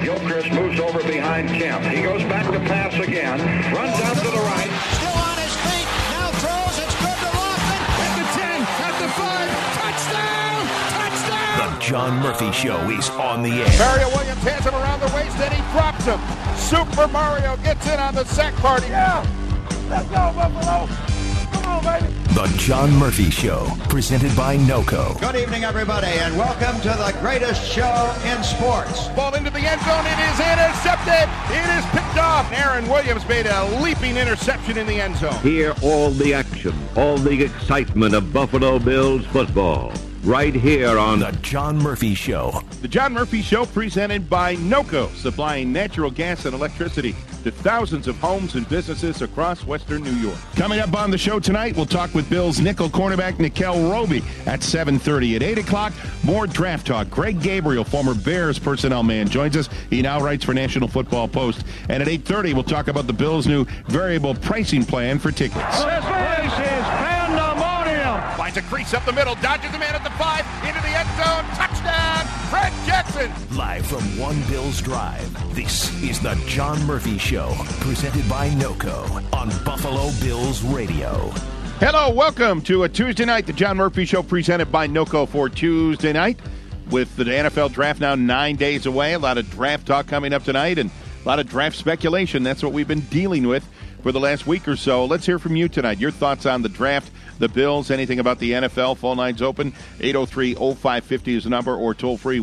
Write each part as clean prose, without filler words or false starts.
Gilchrist moves over behind Kemp. He goes back to pass again. Runs out to the right. Still on his feet. Now throws. It's good to Lofton. At the 10. At the 5. Touchdown. Touchdown. The John Murphy Show is on the air. Mario Williams has him around the waist and he drops him. Super Mario gets in on the sack party. Yeah. Let's go, Buffalo. Come on, baby. The John Murphy Show, presented by NOCO. Good evening, everybody, and welcome to the greatest show in sports. Ball into the end zone. It is intercepted. It is picked off. Aaron Williams made a leaping interception in the end zone. Hear all the action, all the excitement of Buffalo Bills football, right here on The John Murphy Show. The John Murphy Show, presented by NOCO, supplying natural gas and electricity to thousands of homes and businesses across western New York. Coming up on the show tonight, we'll talk with Bills nickel cornerback Nickell Robey at 7:30. At 8 o'clock, more draft talk. Greg Gabriel, former Bears personnel man, joins us. He now writes for National Football Post. And at 8:30, we'll talk about the Bills' new variable pricing plan for tickets. This place is pandemonium. Finds a crease up the middle, dodges the man at the 5, into the end zone, touchdown, Fred Jackson. Live from One Bills Drive, this is the John Murphy Show, presented by NOCO on Buffalo Bills Radio. Hello, welcome to a Tuesday night, the John Murphy Show, presented by NOCO for Tuesday night. With the NFL draft now 9 days away, a lot of draft talk coming up tonight and a lot of draft speculation. That's what we've been dealing with for the last week or so. Let's hear from you tonight. Your thoughts on the draft, the Bills, anything about the NFL. Phone lines open. 803-0550 is the number, or toll free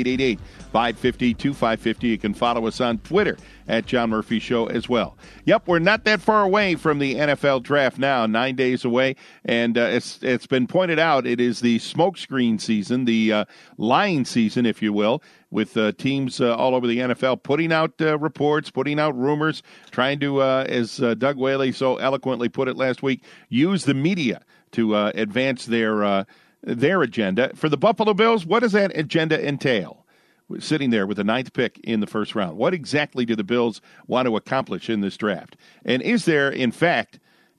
1-888-550-2550. You can follow us on Twitter at John Murphy Show as well. Yep, we're not that far away from the NFL draft now, 9 days away. And it's been pointed out, it is the smokescreen season, the lying season, if you will, with teams all over the NFL putting out reports, putting out rumors, trying to, as Doug Whaley so eloquently put it last week, use the media to advance their agenda. For the Buffalo Bills, what does that agenda entail? Sitting there with the 9th pick in the first round, what exactly do the Bills want to accomplish in this draft? And is there, in fact,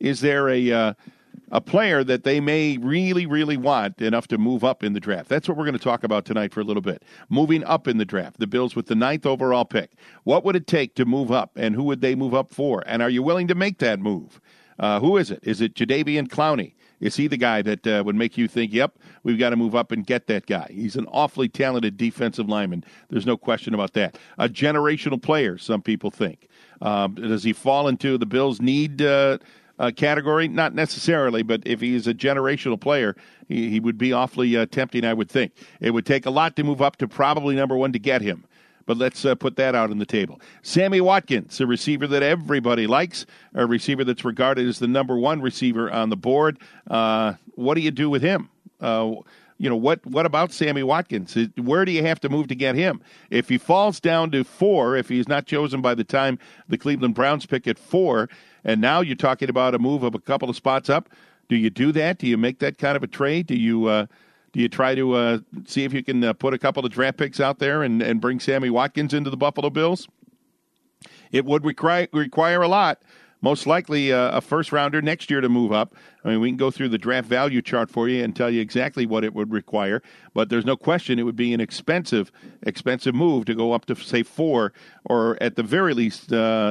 a player that they may really, really want enough to move up in the draft? That's what we're going to talk about tonight for a little bit. Moving up in the draft, the Bills with the 9th overall pick. What would it take to move up, and who would they move up for? And are you willing to make that move? Who is it? Is it Jadeveon Clowney? Is he the guy that would make you think, yep, we've got to move up and get that guy? He's an awfully talented defensive lineman. There's no question about that. A generational player, some people think. Does he fall into the Bills' need category? Not necessarily, but if he's a generational player, he would be awfully tempting, I would think. It would take a lot to move up to probably number 1 to get him. But let's put that out on the table. Sammy Watkins, a receiver that everybody likes, a receiver that's regarded as the number 1 receiver on the board. What do you do with him? What about Sammy Watkins? Where do you have to move to get him? If he falls down to 4, if he's not chosen by the time the Cleveland Browns pick at 4, and now you're talking about a move of a couple of spots up, do you do that? Do you make that kind of a trade? Do you try to see if you can put a couple of draft picks out there and bring Sammy Watkins into the Buffalo Bills? It would require a lot. Most likely a first-rounder next year to move up. I mean, we can go through the draft value chart for you and tell you exactly what it would require, but there's no question it would be an expensive move to go up to, say, 4 or at the very least,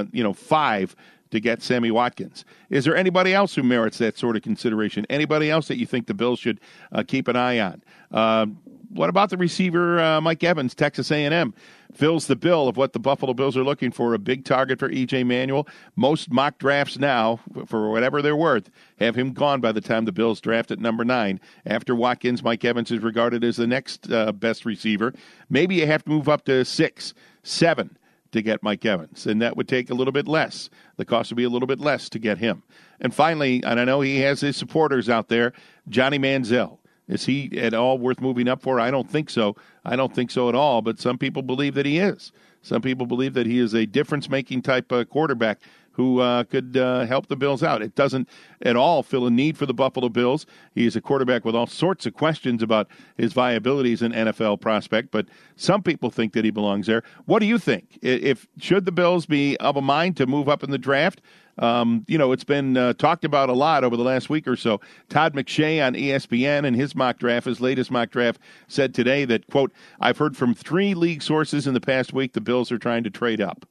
5 to get Sammy Watkins. Is there anybody else who merits that sort of consideration? Anybody else that you think the Bills should keep an eye on? What about the receiver, Mike Evans, Texas A&M? Fills the bill of what the Buffalo Bills are looking for, a big target for E.J. Manuel. Most mock drafts now, for whatever they're worth, have him gone by the time the Bills draft at number 9. After Watkins, Mike Evans is regarded as the next best receiver. Maybe you have to move up to 6, 7 to get Mike Evans, and that would take a little bit less. The cost would be a little bit less to get him. And finally, and I know he has his supporters out there, Johnny Manziel. Is he at all worth moving up for? I don't think so. I don't think so at all, but some people believe that he is. Some people believe that he is a difference-making type quarterback who could help the Bills out. It doesn't at all fill a need for the Buffalo Bills. He is a quarterback with all sorts of questions about his viability as an NFL prospect, but some people think that he belongs there. What do you think? Should the Bills be of a mind to move up in the draft? It's been talked about a lot over the last week or so. Todd McShay on ESPN in his mock draft, his latest mock draft, said today that, quote, I've heard from 3 league sources in the past week the Bills are trying to trade up.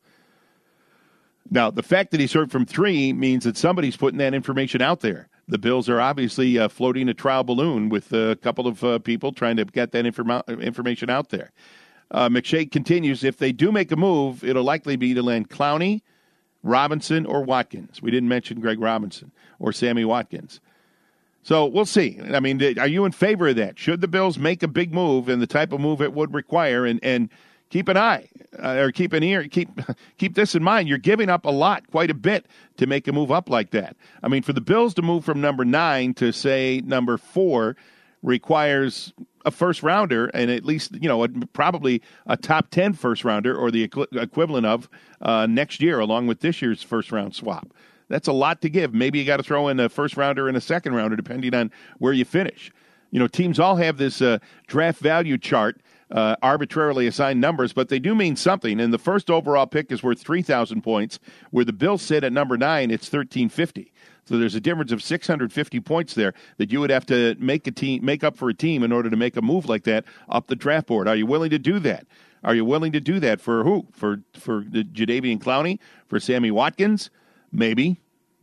Now, the fact that he's heard from 3 means that somebody's putting that information out there. The Bills are obviously floating a trial balloon with a couple of people trying to get that information out there. McShay continues, if they do make a move, it'll likely be to land Clowney, Robinson, or Watkins. We didn't mention Greg Robinson or Sammy Watkins. So we'll see. I mean, are you in favor of that? Should the Bills make a big move and the type of move it would require? And keep an eye or keep an ear. Keep this in mind. You're giving up a lot, quite a bit, to make a move up like that. I mean, for the Bills to move from number 9 to, say, number 4 requires a first-rounder and at least, probably a top 10 first-rounder or the equivalent of next year along with this year's first-round swap. That's a lot to give. Maybe you got to throw in a first-rounder and a second-rounder depending on where you finish. Teams all have this draft value chart, arbitrarily assigned numbers, but they do mean something. And the first overall pick is worth 3,000 points. Where the Bills sit at number 9, it's 1,350. So there's a difference of 650 points there that you would have to make up for a team in order to make a move like that up the draft board. Are you willing to do that? Are you willing to do that for who? For the Jadeveon Clowney? For Sammy Watkins? Maybe.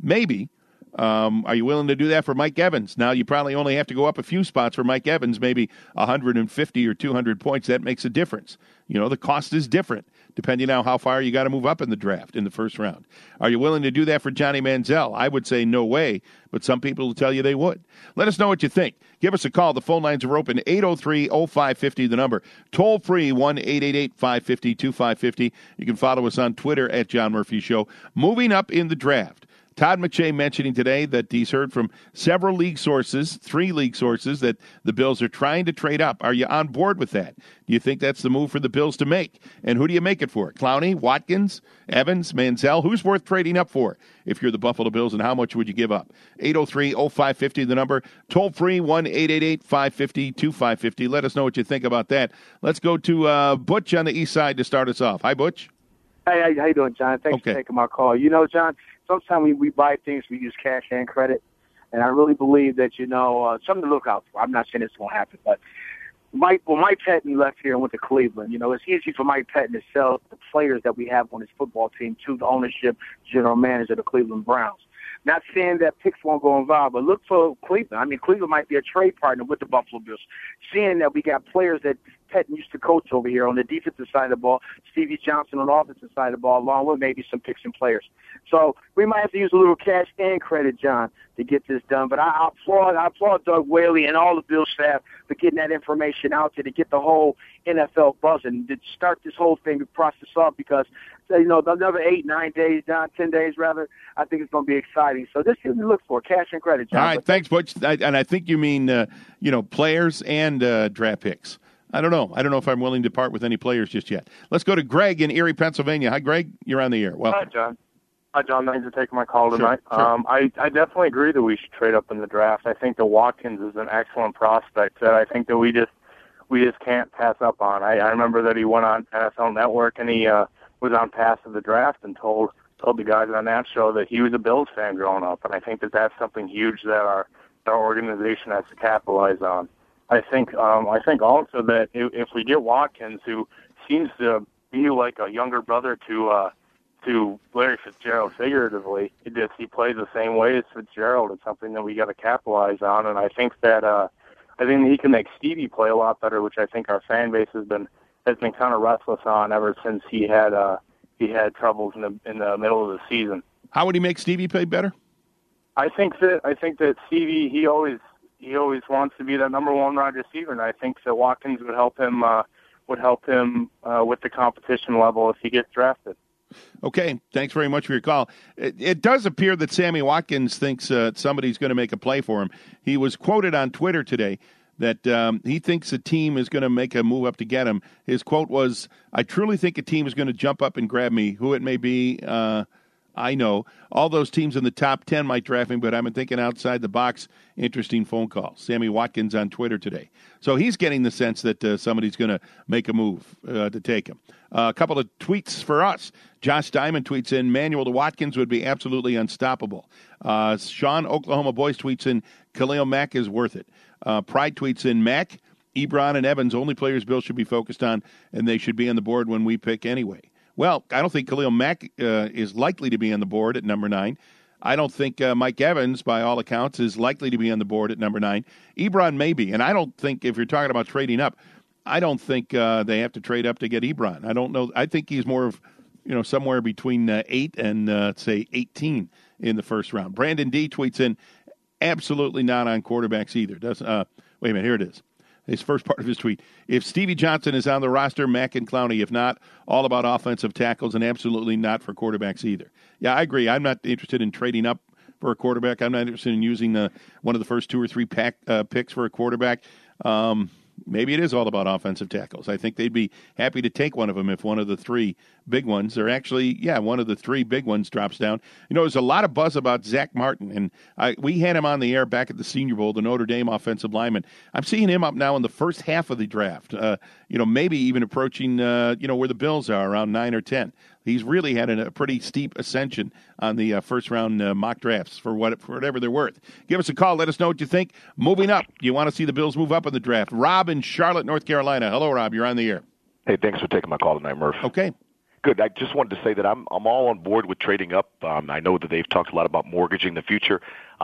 Are you willing to do that for Mike Evans? Now you probably only have to go up a few spots for Mike Evans, maybe 150 or 200 points. That makes a difference. The cost is different depending on how far you got to move up in the draft in the first round. Are you willing to do that for Johnny Manziel? I would say no way, but some people will tell you they would. Let us know what you think. Give us a call. The phone lines are open, 803-0550, the number. Toll free, 1-888-550-2550. You can follow us on Twitter at John Murphy Show. Moving up in the draft. Todd McShay mentioning today that he's heard from several league sources, 3 league sources, that the Bills are trying to trade up. Are you on board with that? Do you think that's the move for the Bills to make? And who do you make it for? Clowney, Watkins, Evans, Manziel? Who's worth trading up for if you're the Buffalo Bills, and how much would you give up? 803-0550, the number. Toll free, 1-888-550-2550. Let us know what you think about that. Let's go to Butch on the east side to start us off. Hi, Butch. Hey, how you doing, John? Thanks for taking my call. John, sometimes we buy things, we use cash and credit, and I really believe that, something to look out for. I'm not saying this won't happen, but Mike Pettine left here and went to Cleveland. It's easy for Mike Pettine to sell the players that we have on his football team to the ownership, general manager of the Cleveland Browns. Not saying that picks won't go involved, but look for Cleveland. I mean, Cleveland might be a trade partner with the Buffalo Bills. Seeing that we got players that Pettine used to coach over here on the defensive side of the ball, Stevie Johnson on the offensive side of the ball, along with maybe some picks and players. So we might have to use a little cash and credit, John, to get this done. But I applaud Doug Whaley and all the Bills staff for getting that information out there to get the whole NFL buzzing, to start this whole thing, to process off, because, another 8, 9 days, John, 10 days rather, I think it's going to be exciting. So this is what we look for, cash and credit, John. All right, thanks, Butch. And I think you mean, players and draft picks. I don't know. I don't know if I'm willing to part with any players just yet. Let's go to Greg in Erie, Pennsylvania. Hi, Greg. You're on the air. Welcome. Hi, John. Thanks for taking my call tonight. Sure. I definitely agree that we should trade up in the draft. I think that Watkins is an excellent prospect that I think that we just can't pass up on. I remember that he went on NFL Network and he was on Pass of the Draft and told the guys on that show that he was a Bills fan growing up, and I think that that's something huge that our organization has to capitalize on. I think also that if we get Watkins, who seems to be like a younger brother to Larry Fitzgerald figuratively, he plays the same way as Fitzgerald. It's something that we got to capitalize on, and I think that he can make Stevie play a lot better, which I think our fan base has been kind of restless on ever since he had troubles in the middle of the season. How would he make Stevie play better? I think that Stevie he always wants to be that number 1 wide receiver, and I think that Watkins would help him with the competition level if he gets drafted. Okay, thanks very much for your call. It does appear that Sammy Watkins thinks somebody's going to make a play for him. He was quoted on Twitter today that he thinks a team is going to make a move up to get him. His quote was, "I truly think a team is going to jump up and grab me, who it may be. I know. All those teams in the top 10 might draft him, but I've been thinking outside the box. Interesting phone call. Sammy Watkins on Twitter today. So he's getting the sense that somebody's going to make a move to take him. A couple of tweets for us. Josh Diamond tweets in, Manuel to Watkins would be absolutely unstoppable. Sean, Oklahoma Boys, tweets in, Khalil Mack is worth it. Pride tweets in, Mack, Ebron, and Evans, only players Bill should be focused on, and they should be on the board when we pick anyway. Well, I don't think Khalil Mack is likely to be on the board at number 9. I don't think Mike Evans, by all accounts, is likely to be on the board at number 9. Ebron may be, and I don't think, if you're talking about trading up, I don't think they have to trade up to get Ebron. I don't know. I think he's more of, somewhere between 8 and, say, 18 in the first round. Brandon D. tweets in, absolutely not on quarterbacks either. Wait a minute, here it is. His first part of his tweet. If Stevie Johnson is on the roster, Mack and Clowney. If not, all about offensive tackles and absolutely not for quarterbacks either. Yeah, I agree. I'm not interested in trading up for a quarterback. I'm not interested in using one of the first 2 or 3 picks for a quarterback. Maybe it is all about offensive tackles. I think they'd be happy to take one of them if one of the 3 big ones, or actually, one of the 3 big ones drops down. There's a lot of buzz about Zach Martin, and we had him on the air back at the Senior Bowl, the Notre Dame offensive lineman. I'm seeing him up now in the first half of the draft, maybe even approaching, where the Bills are, around 9 or 10. He's really had a pretty steep ascension on the first-round mock drafts for whatever they're worth. Give us a call. Let us know what you think. Moving up, you want to see the Bills move up in the draft. Rob in Charlotte, North Carolina. Hello, Rob. You're on the air. Hey, thanks for taking my call tonight, Murph. Okay. Good. I just wanted to say that I'm all on board with trading up. I know that they've talked a lot about mortgaging the future.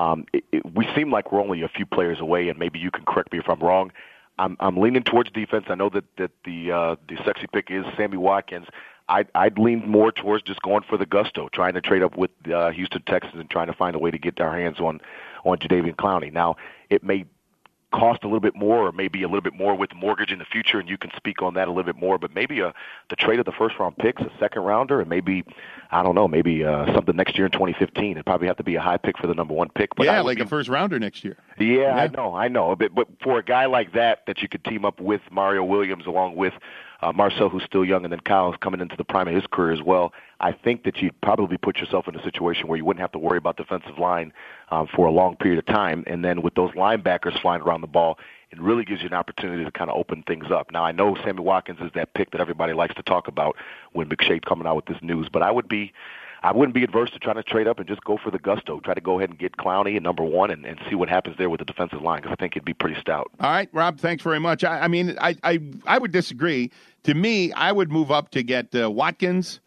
We seem like we're only a few players away, and maybe you can correct me if I'm wrong. I'm leaning towards defense. I know that the sexy pick is Sammy Watkins. I'd lean more towards just going for the gusto, trying to trade up with Houston Texans and trying to find a way to get our hands on Jadeveon Clowney. Now, it may cost a little bit more, or maybe a little bit more with the mortgage in the future, and you can speak on that a little bit more, but maybe the trade of the first-round picks, a second-rounder, and maybe, I don't know, maybe something next year in 2015. It'd probably have to be a high pick for the number 1 pick. But a first-rounder next year. Yeah, I know. But for a guy like that you could team up with Mario Williams along with Marcel, who's still young, and then Kyle's coming into the prime of his career as well, I think that you'd probably put yourself in a situation where you wouldn't have to worry about defensive line for a long period of time. And then with those linebackers flying around the ball, it really gives you an opportunity to kind of open things up. Now, I know Sammy Watkins is that pick that everybody likes to talk about when McShay's coming out with this news, but I wouldn't be adverse to trying to trade up and just go for the gusto. Try to go ahead and get Clowney at number 1 and see what happens there with the defensive line, because I think it'd be pretty stout. All right, Rob, thanks very much. I mean, I would disagree. To me, I would move up to get Watkins,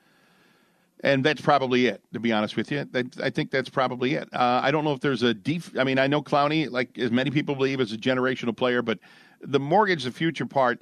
and that's probably it, to be honest with you. I think that's probably it. I don't know if there's I mean, I know Clowney, like as many people believe, is a generational player, but the mortgage, the future part,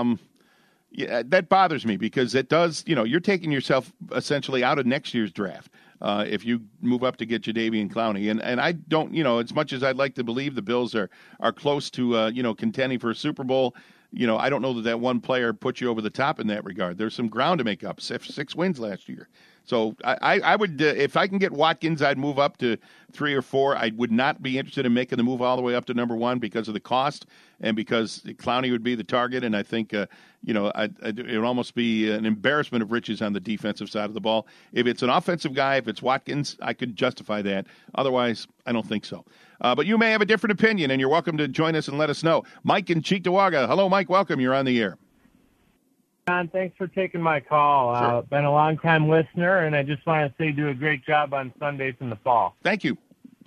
that bothers me because it does, you're taking yourself essentially out of next year's draft if you move up to get Jadeveon Clowney. And I don't, as much as I'd like to believe the Bills are close to, contending for a Super Bowl, I don't know that one player puts you over the top in that regard. There's some ground to make up. 6 wins last year. So I would, if I can get Watkins, I'd move up to 3 or 4. I would not be interested in making the move all the way up to number 1 because of the cost and because Clowney would be the target. And I think, it would almost be an embarrassment of riches on the defensive side of the ball. If it's an offensive guy, if it's Watkins, I could justify that. Otherwise, I don't think so. But you may have a different opinion, and you're welcome to join us and let us know. Mike in Cheektowaga. Hello, Mike. Welcome. You're on the air. John, thanks for taking my call. Sure. Been a long-time listener, and I just want to say you do a great job on Sundays in the fall. Thank you.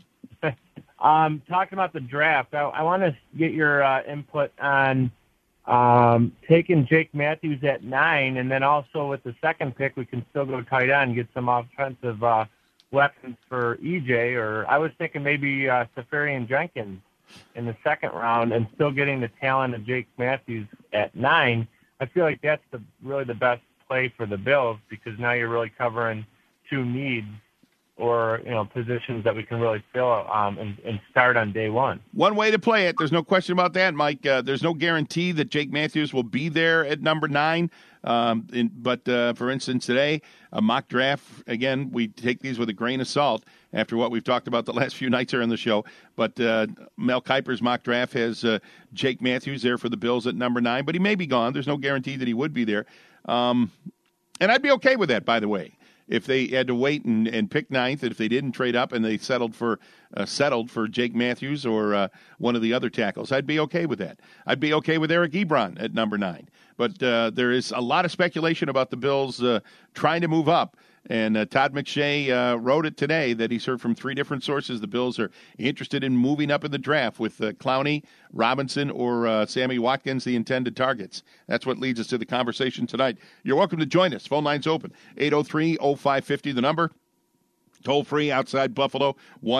Talking about the draft, I want to get your input on taking Jake Matthews at 9, and then also with the second pick, we can still go tight end and get some offensive weapons for EJ. Or I was thinking maybe Safarian Jenkins in the second round and still getting the talent of Jake Matthews at 9. I feel like that's really the best play for the Bills because now you're really covering 2 needs or positions that we can really fill and start on day 1. One way to play it. There's no question about that, Mike. There's no guarantee that Jake Matthews will be there at number 9. But for instance, today, a mock draft, again, we take these with a grain of salt after what we've talked about the last few nights here on the show. But Mel Kiper's mock draft has Jake Matthews there for the Bills at number 9, but he may be gone. There's no guarantee that he would be there. And I'd be okay with that, by the way. if they had to wait and pick ninth, and if they didn't trade up and they settled for Jake Matthews or one of the other tackles, I'd be okay with that. I'd be okay with Eric Ebron at number 9. But there is a lot of speculation about the Bills trying to move up. And Todd McShay wrote it today that he's heard from 3 different sources the Bills are interested in moving up in the draft with Clowney, Robinson, or Sammy Watkins, the intended targets. That's what leads us to the conversation tonight. You're welcome to join us. Phone line's open. 803-0550, the number. Toll free outside Buffalo,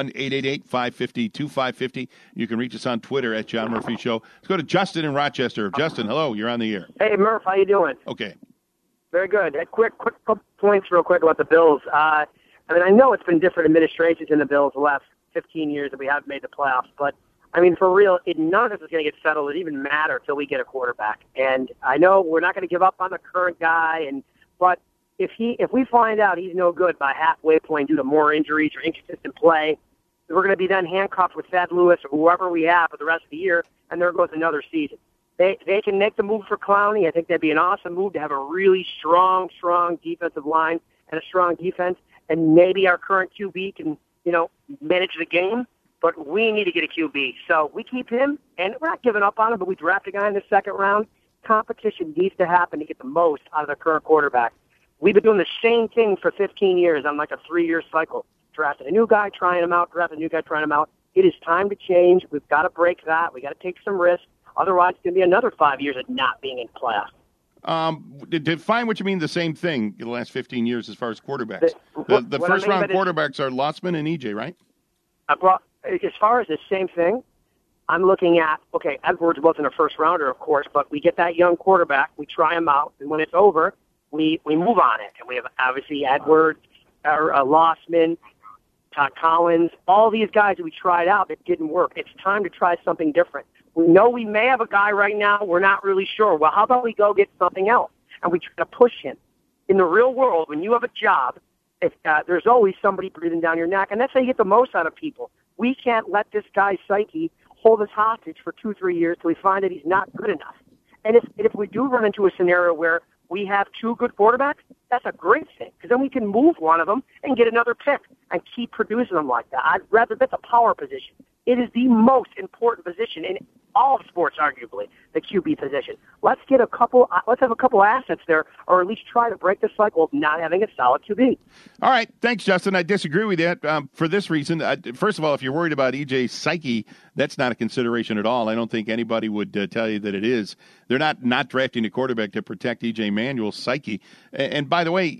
1-888-550-2550. You can reach us on Twitter at John Murphy Show. Let's go to Justin in Rochester. Justin, hello. You're on the air. Hey, Murph. How you doing? Okay. Very good. Quick points real quick about the Bills. I know it's been different administrations in the Bills the last 15 years that we haven't made the playoffs, but, for real, none of this is going to get settled. It didn't even matter until we get a quarterback. And I know we're not going to give up on the current guy, but if we find out he's no good by halfway point due to more injuries or inconsistent play, we're going to be then handcuffed with Thad Lewis or whoever we have for the rest of the year, and there goes another season. They can make the move for Clowney. I think that'd be an awesome move to have a really strong defensive line and a strong defense, and maybe our current QB can, manage the game. But we need to get a QB. So we keep him, and we're not giving up on him, but we draft a guy in the second round. Competition needs to happen to get the most out of the current quarterback. We've been doing the same thing for 15 years on like a 3-year cycle. Drafting a new guy, trying him out, drafting a new guy, trying him out. It is time to change. We've got to break that. We've got to take some risks. Otherwise, it's going to be another 5 years of not being in playoffs. Define what you mean the same thing in the last 15 years as far as quarterbacks. The first-round quarterbacks are Lossman and EJ, right? As far as the same thing, I'm looking at, Edwards wasn't a first-rounder, of course, but we get that young quarterback, we try him out, and when it's over, we move on it. And we have, obviously, Edwards, Lossman, Todd Collins, all these guys that we tried out that didn't work. It's time to try something different. We know we may have a guy right now. We're not really sure. Well, how about we go get something else? And we try to push him. In the real world, when you have a job, there's always somebody breathing down your neck, and that's how you get the most out of people. We can't let this guy's psyche hold us hostage for 2-3 years till we find that he's not good enough. And if we do run into a scenario where we have 2 good quarterbacks, that's a great thing, because then we can move one of them and get another pick and keep producing them like that. I'd rather that's a power position. It is the most important position in all of sports, arguably, the QB position. Let's have a couple assets there, or at least try to break the cycle of not having a solid QB. All right. Thanks, Justin. I disagree with that for this reason. First of all, if you're worried about EJ's psyche, that's not a consideration at all. I don't think anybody would tell you that it is. They're not drafting a quarterback to protect EJ Manuel's psyche. And by the way,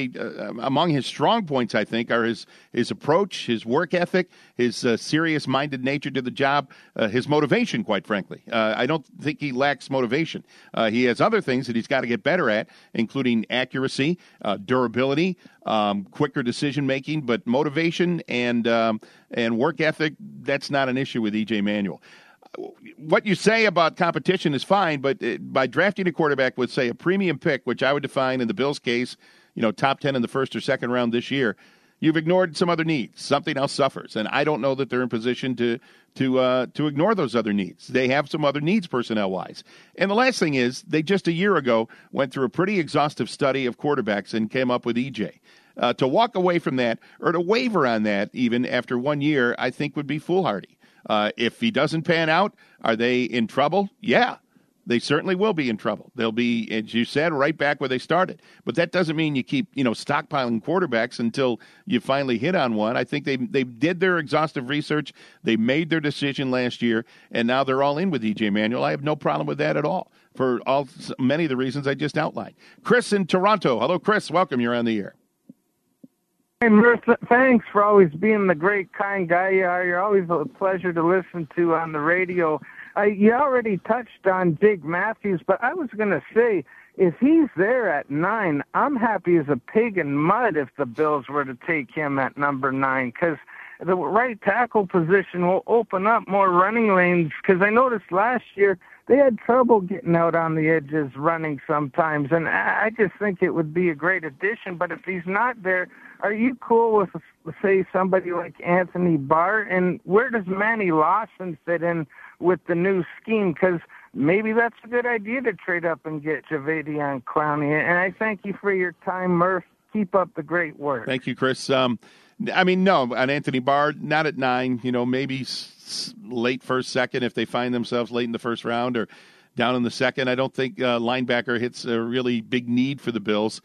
EJ, among his strong points, I think, are his approach, his work ethic, his serious-minded nature to the job, his motivation, quite frankly. I don't think he lacks motivation. He has other things that he's got to get better at, including accuracy, durability, quicker decision-making, but motivation and work ethic, that's not an issue with EJ Manuel. What you say about competition is fine, but by drafting a quarterback with, say, a premium pick, which I would define in the Bills' case, top 10 in the first or second round this year, you've ignored some other needs. Something else suffers, and I don't know that they're in position to ignore those other needs. They have some other needs personnel-wise. And the last thing is, they just a year ago went through a pretty exhaustive study of quarterbacks and came up with EJ. To walk away from that, or to waver on that even after 1 year, I think would be foolhardy. If he doesn't pan out, are they in trouble? Yeah, they certainly will be in trouble. They'll be, as you said, right back where they started. But that doesn't mean you keep, stockpiling quarterbacks until you finally hit on one. I think they did their exhaustive research. They made their decision last year, and now they're all in with EJ Manuel. I have no problem with that at all for many of the reasons I just outlined. Chris in Toronto. Hello, Chris. Welcome. You're on the air. Hey, Murph, thanks for always being the great, kind guy you are. You're always a pleasure to listen to on the radio. You already touched on Jake Matthews, but I was going to say, if he's there at 9, I'm happy as a pig in mud if the Bills were to take him at number 9, because the right tackle position will open up more running lanes, because I noticed last year they had trouble getting out on the edges running sometimes, and I just think it would be a great addition. But if he's not there, are you cool with, say, somebody like Anthony Barr? And where does Manny Lawson fit in with the new scheme? Because maybe that's a good idea to trade up and get Jadeveon Clowney. And I thank you for your time, Murph. Keep up the great work. Thank you, Chris. No, on Anthony Barr, not at 9. Maybe late first, second if they find themselves late in the first round or down in the second. I don't think linebacker hits a really big need for the Bills.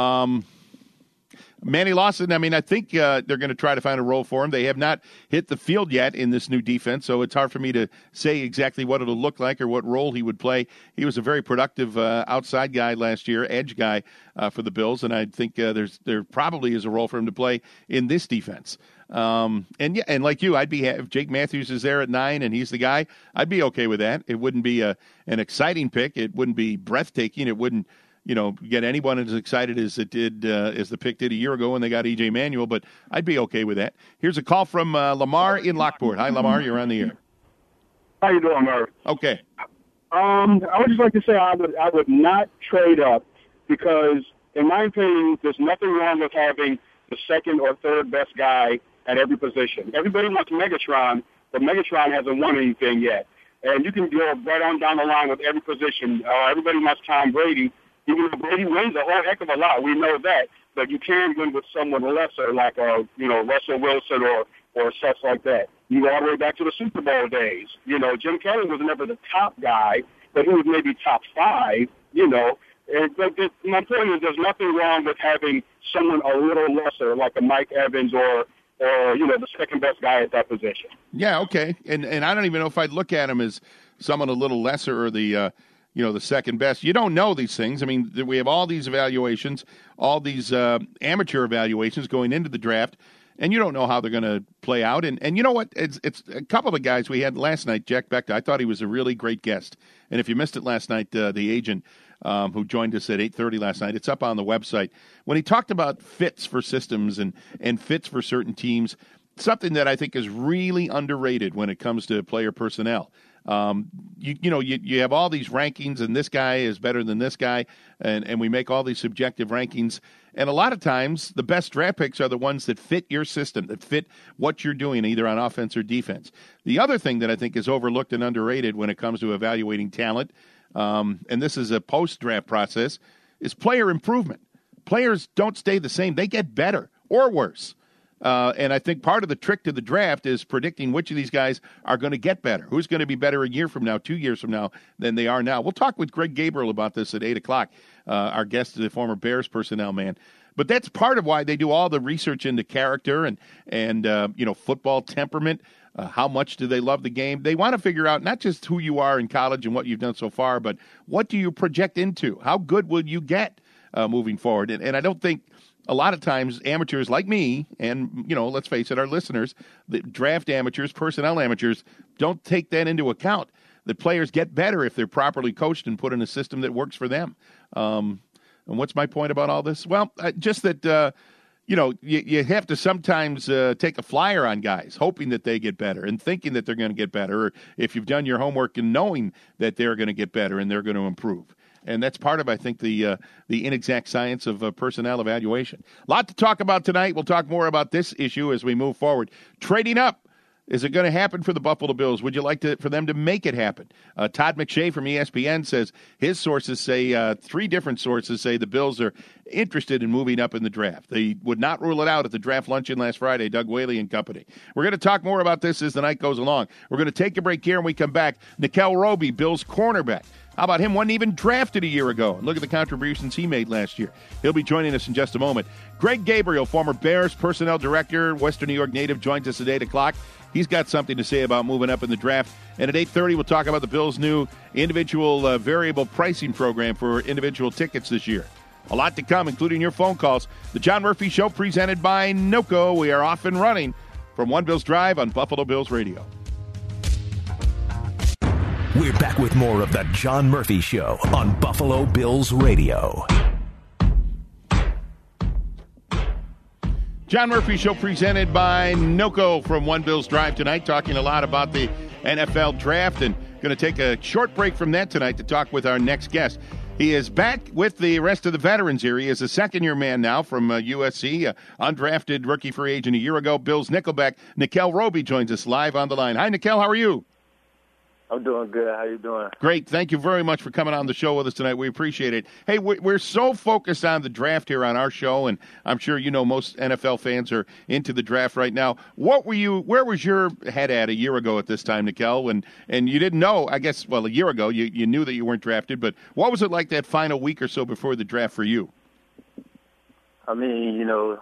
Manny Lawson, I think they're going to try to find a role for him. They have not hit the field yet in this new defense, so it's hard for me to say exactly what it'll look like or what role he would play. He was a very productive outside guy last year, edge guy for the Bills, and I think there probably is a role for him to play in this defense. And like you, if Jake Matthews is there at 9 and he's the guy, I'd be okay with that. It wouldn't be an exciting pick. It wouldn't be breathtaking. It wouldn't get anyone as excited as it did as the pick did a year ago when they got E.J. Manuel, but I'd be okay with that. Here's a call from Lamar in Lockport. Hi, Lamar. You're on the air. How you doing, Murph? Okay. I would just like to say I would not trade up because, in my opinion, there's nothing wrong with having the second or third best guy at every position. Everybody wants Megatron, but Megatron hasn't won anything yet. And you can go right on down the line with every position. Everybody wants Tom Brady. Even though Brady wins a whole heck of a lot, we know that. But you can win with someone lesser, like Russell Wilson or such like that. You go all the way back to the Super Bowl days. Jim Kelly was never the top guy, but he was maybe top 5. But my point is, there's nothing wrong with having someone a little lesser, like a Mike Evans or the second best guy at that position. Yeah, okay. And I don't even know if I'd look at him as someone a little lesser or the second best. You don't know these things. We have all these evaluations, all these amateur evaluations going into the draft, and you don't know how they're going to play out. And you know what? It's a couple of guys we had last night, Jack Beckta. I thought he was a really great guest. And if you missed it last night, the agent who joined us at 8:30 last night, it's up on the website. When he talked about fits for systems and fits for certain teams, something that I think is really underrated when it comes to player personnel. You have all these rankings, and this guy is better than this guy, and we make all these subjective rankings. And a lot of times, the best draft picks are the ones that fit your system, that fit what you're doing, either on offense or defense. The other thing that I think is overlooked and underrated when it comes to evaluating talent, and this is a post-draft process, is player improvement. Players don't stay the same. They get better or worse. And I think part of the trick to the draft is predicting which of these guys are going to get better. Who's going to be better a year from now, 2 years from now than they are now. We'll talk with Greg Gabriel about this at 8 o'clock. Our guest is a former Bears personnel man. But that's part of why they do all the research into character and football temperament. How much do they love the game? They want to figure out not just who you are in college and what you've done so far, but what do you project into? How good will you get moving forward? And I don't think a lot of times amateurs like me and, let's face it, our listeners, the draft amateurs, personnel amateurs, don't take that into account. The players get better if they're properly coached and put in a system that works for them. And what's my point about all this? Well, just that, you have to sometimes take a flyer on guys, hoping that they get better and thinking that they're going to get better, or if you've done your homework and knowing that they're going to get better and they're going to improve. And that's part of, I think, the inexact science of personnel evaluation. A lot to talk about tonight. We'll talk more about this issue as we move forward. Trading up. Is it going to happen for the Buffalo Bills? Would you like for them to make it happen? Todd McShay from ESPN says his sources say, 3 different sources say the Bills are interested in moving up in the draft. They would not rule it out at the draft luncheon last Friday, Doug Whaley and company. We're going to talk more about this as the night goes along. We're going to take a break here, and we come back. Nickel Roby, Bills cornerback. How about him? Wasn't even drafted a year ago. And look at the contributions he made last year. He'll be joining us in just a moment. Greg Gabriel, former Bears personnel director, Western New York native, joins us at 8 o'clock. He's got something to say about moving up in the draft. And at 8:30, we'll talk about the Bills' new individual variable pricing program for individual tickets this year. A lot to come, including your phone calls. The John Murphy Show, presented by NOCO. We are off and running from One Bills Drive on Buffalo Bills Radio. We're back with more of the John Murphy Show on Buffalo Bills Radio. John Murphy Show presented by NOCO from One Bills Drive tonight, talking a lot about the NFL draft, and going to take a short break from that tonight to talk with our next guest. He is back with the rest of the veterans here. He is a second-year man now from USC, undrafted rookie free agent a year ago. Bills Nickelback, Nickel Roby joins us live on the line. Hi, Nickel. How are you? I'm doing good. How you doing? Great. Thank you very much for coming on the show with us tonight. We appreciate it. Hey, we're so focused on the draft here on our show, and I'm sure you know most NFL fans are into the draft right now. Where was your head at a year ago at this time, Nikel? And you didn't know, I guess, well, a year ago, you knew that you weren't drafted, but what was it like that final week or so before the draft for you? I mean,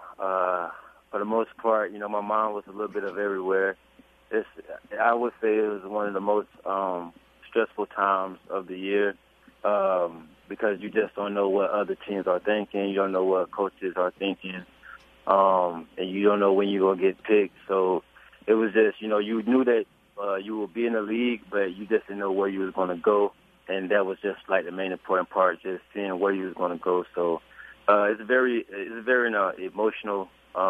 for the most part, my mind was a little bit of everywhere. I would say it was one of the most stressful times of the year because you just don't know what other teams are thinking. You don't know what coaches are thinking, and you don't know when you're going to get picked. So it was just, you knew that you would be in the league, but you just didn't know where you was going to go, and that was just like the main important part, just seeing where you was going to go. So it's a very emotional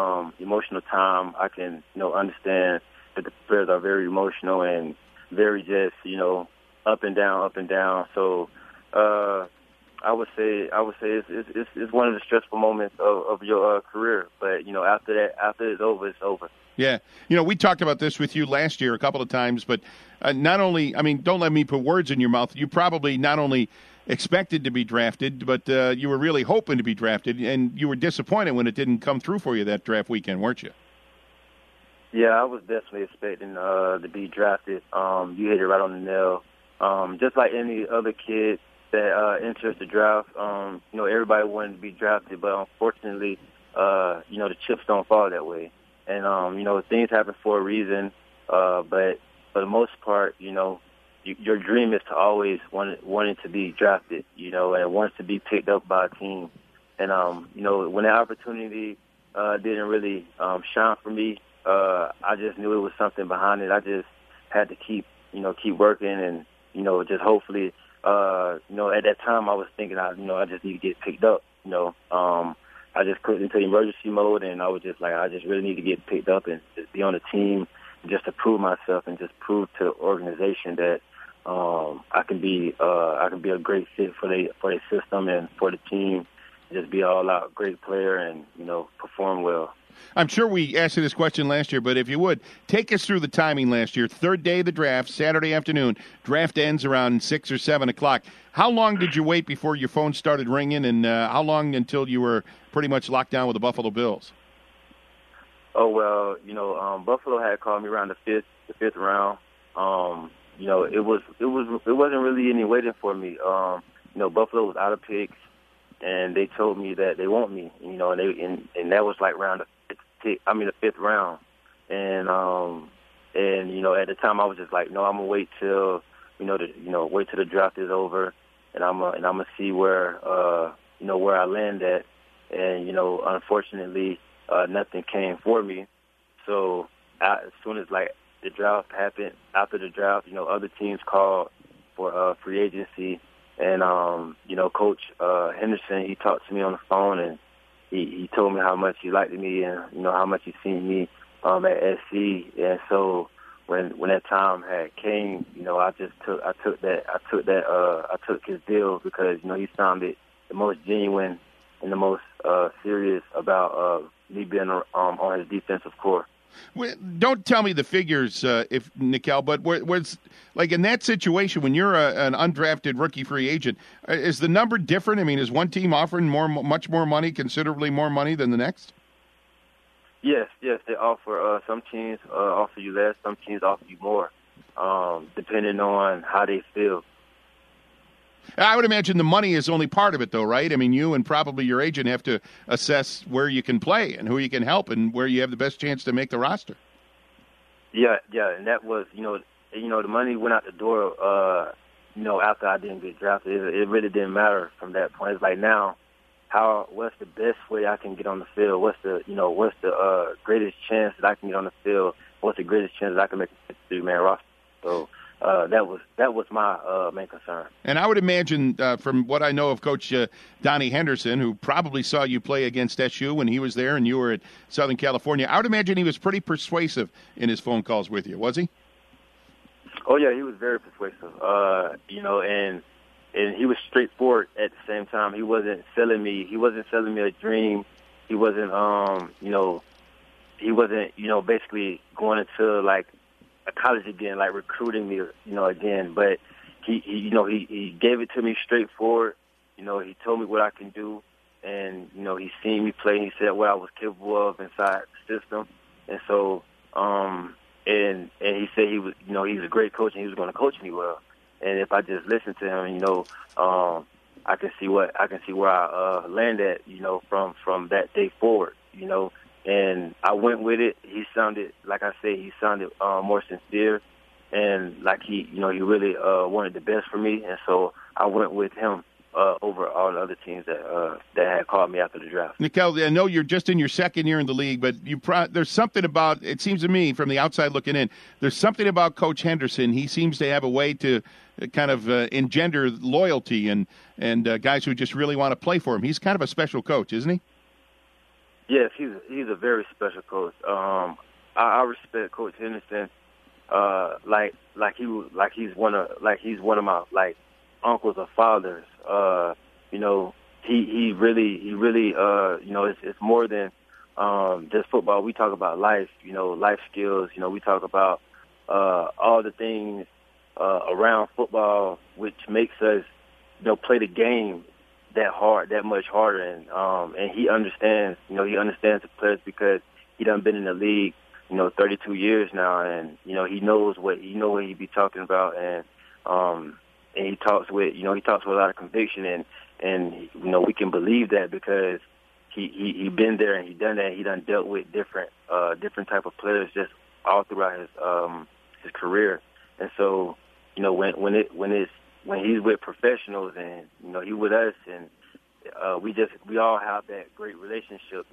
time. I can understand that the players are very emotional and very just up and down. So I would say it's one of the stressful moments of your career. But after it's over, it's over. Yeah. We talked about this with you last year a couple of times, but not only, don't let me put words in your mouth. You probably not only expected to be drafted, but you were really hoping to be drafted, and you were disappointed when it didn't come through for you that draft weekend, weren't you? Yeah, I was definitely expecting to be drafted. You hit it right on the nail. Just like any other kid that enters the draft, everybody wanted to be drafted, but unfortunately, the chips don't fall that way. And, things happen for a reason, but for the most part, your dream is to always wanting to be drafted, and wants to be picked up by a team. And, when that opportunity didn't really shine for me, I just knew it was something behind it. I just had to keep working and, just hopefully, at that time I was thinking, I just need to get picked up, I just clicked into emergency mode and I was just like, I just really need to get picked up and just be on the team just to prove myself and just prove to the organization that I can be a great fit for the system and for the team, just be all out great player and, perform well. I'm sure we asked you this question last year, but if you would, take us through the timing last year. Third day of the draft, Saturday afternoon. Draft ends around 6 or 7 o'clock. How long did you wait before your phone started ringing, and how long until you were pretty much locked down with the Buffalo Bills? Oh, well, Buffalo had called me around the fifth round. It wasn't really any waiting for me. Buffalo was out of picks, and they told me that they want me. And that was like around the fifth round. And at the time I was just like, no, I'm gonna wait till wait till the draft is over, and I'm gonna see where where I land at. And unfortunately, nothing came for me. So as soon as the draft happened, after the draft, other teams called for free agency, and Coach Henderson, he talked to me on the phone, and he told me how much he liked me and how much he seen me at SC. And so when that time had came, I took his deal because he sounded the most genuine and the most serious about me being on his defensive core. Well, don't tell me the figures, if Nikel, but was like in that situation when you're an undrafted rookie free agent, is the number different? I mean, is one team offering much more money, considerably more money than the next? Yes, they offer. Some teams offer you less, some teams offer you more, depending on how they feel. I would imagine the money is only part of it, though, right? I mean, you and probably your agent have to assess where you can play and who you can help and where you have the best chance to make the roster. Yeah, and that was, the money went out the door, after I didn't get drafted. It really didn't matter from that point. It's like now, what's the best way I can get on the field? What's the greatest chance that I can get on the field? What's the greatest chance that I can make a 53-man roster? So that was my main concern. And I would imagine, from what I know of Coach Donnie Henderson, who probably saw you play against SU when he was there and you were at Southern California, I would imagine he was pretty persuasive in his phone calls with you, was he? Oh, yeah, he was very persuasive. And he was straightforward at the same time. He wasn't selling me. He wasn't selling me a dream. He wasn't, basically going into college again, like recruiting me, again. But he gave it to me straightforward. He told me what I can do, and he seen me play. He said what I was capable of inside the system, and so and he said he was, he's a great coach and he was going to coach me well. And if I just listen to him, I can see where I land at, from that day forward, And I went with it. He sounded, like I said, more sincere, and like he really wanted the best for me. And so I went with him over all the other teams that had called me after the draft. Nikel, I know you're just in your second year in the league, but there's something about, it seems to me from the outside looking in, there's something about Coach Henderson. He seems to have a way to kind of engender loyalty and guys who just really want to play for him. He's kind of a special coach, isn't he? Yes, he's a very special coach. I respect Coach Henderson, like he's one of my uncles or fathers. He really it's more than just football. We talk about life, life skills. We talk about all the things around football, which makes us play the game that much harder, and he understands the players because he done been in the league 32 years now, and he knows what he be talking about, and he talks with a lot of conviction, and we can believe that because he been there and he done that. He done dealt with different type of players just all throughout his career, and so when he's with professionals and he with us, and we all have that great relationship.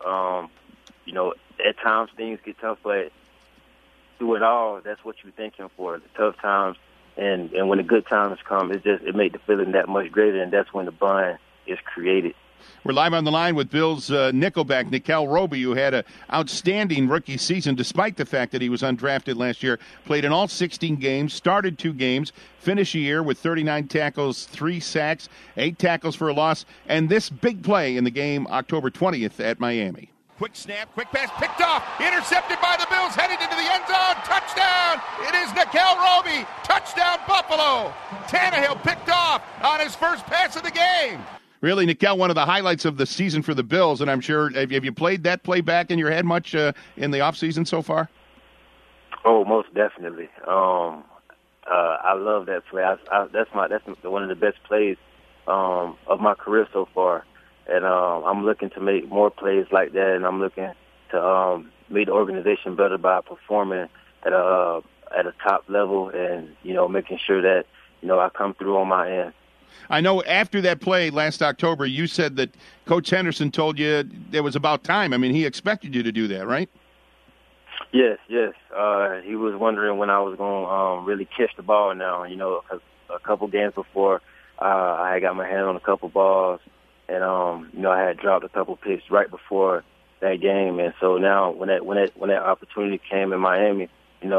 At times things get tough, but through it all, that's what you're thinking for, the tough times, and when the good times come, it makes the feeling that much greater, and that's when the bond is created. We're live on the line with Bills nickelback, Nikel Roby, who had an outstanding rookie season despite the fact that he was undrafted last year. Played in all 16 games, started 2 games, finished the year with 39 tackles, 3 sacks, 8 tackles for a loss, and this big play in the game October 20th at Miami. Quick snap, quick pass, picked off, intercepted by the Bills, headed into the end zone, touchdown! It is Nikel Roby, touchdown Buffalo! Tannehill picked off on his first pass of the game. Really, Nikel, one of the highlights of the season for the Bills, and I'm sure, have you played that play back in your head much in the offseason so far? Oh, most definitely. I love that play. That's one of the best plays of my career so far, and I'm looking to make more plays like that, and I'm looking to make the organization better by performing at a top level, and making sure that I come through on my end. I know after that play last October, you said that Coach Henderson told you it was about time. I mean, he expected you to do that, right? Yes. He was wondering when I was going to really catch the ball now, because a couple games before, I had got my hand on a couple balls, and, I had dropped a couple picks right before that game. And so now when that opportunity came in Miami,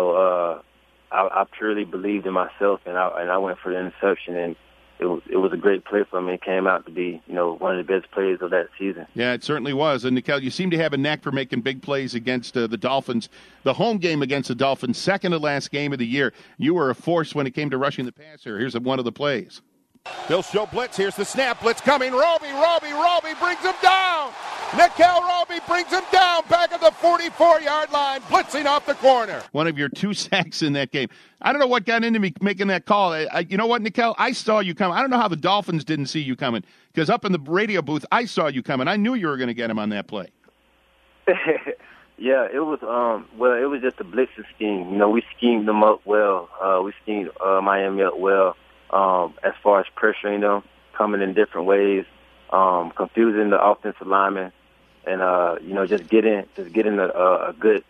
I purely believed in myself, and I went for the interception, and it was a great play for me. It came out to be, one of the best plays of that season. Yeah, it certainly was. And, Nikel, you seem to have a knack for making big plays against the Dolphins. The home game against the Dolphins, second to last game of the year, you were a force when it came to rushing the passer. Here's one of the plays. They'll show blitz. Here's the snap. Blitz coming. Roby brings him down. Nikel Roby brings him down back at the 44-yard line, blitzing off the corner. One of your 2 sacks in that game. I don't know what got into me making that call. You know what, Nikel? I saw you coming. I don't know how the Dolphins didn't see you coming, because up in the radio booth, I saw you coming. I knew you were going to get him on that play. Yeah, it was it was just a blitzing scheme. We schemed them up well. We schemed Miami up well. As far as pressuring them, coming in different ways, confusing the offensive linemen, and just getting a good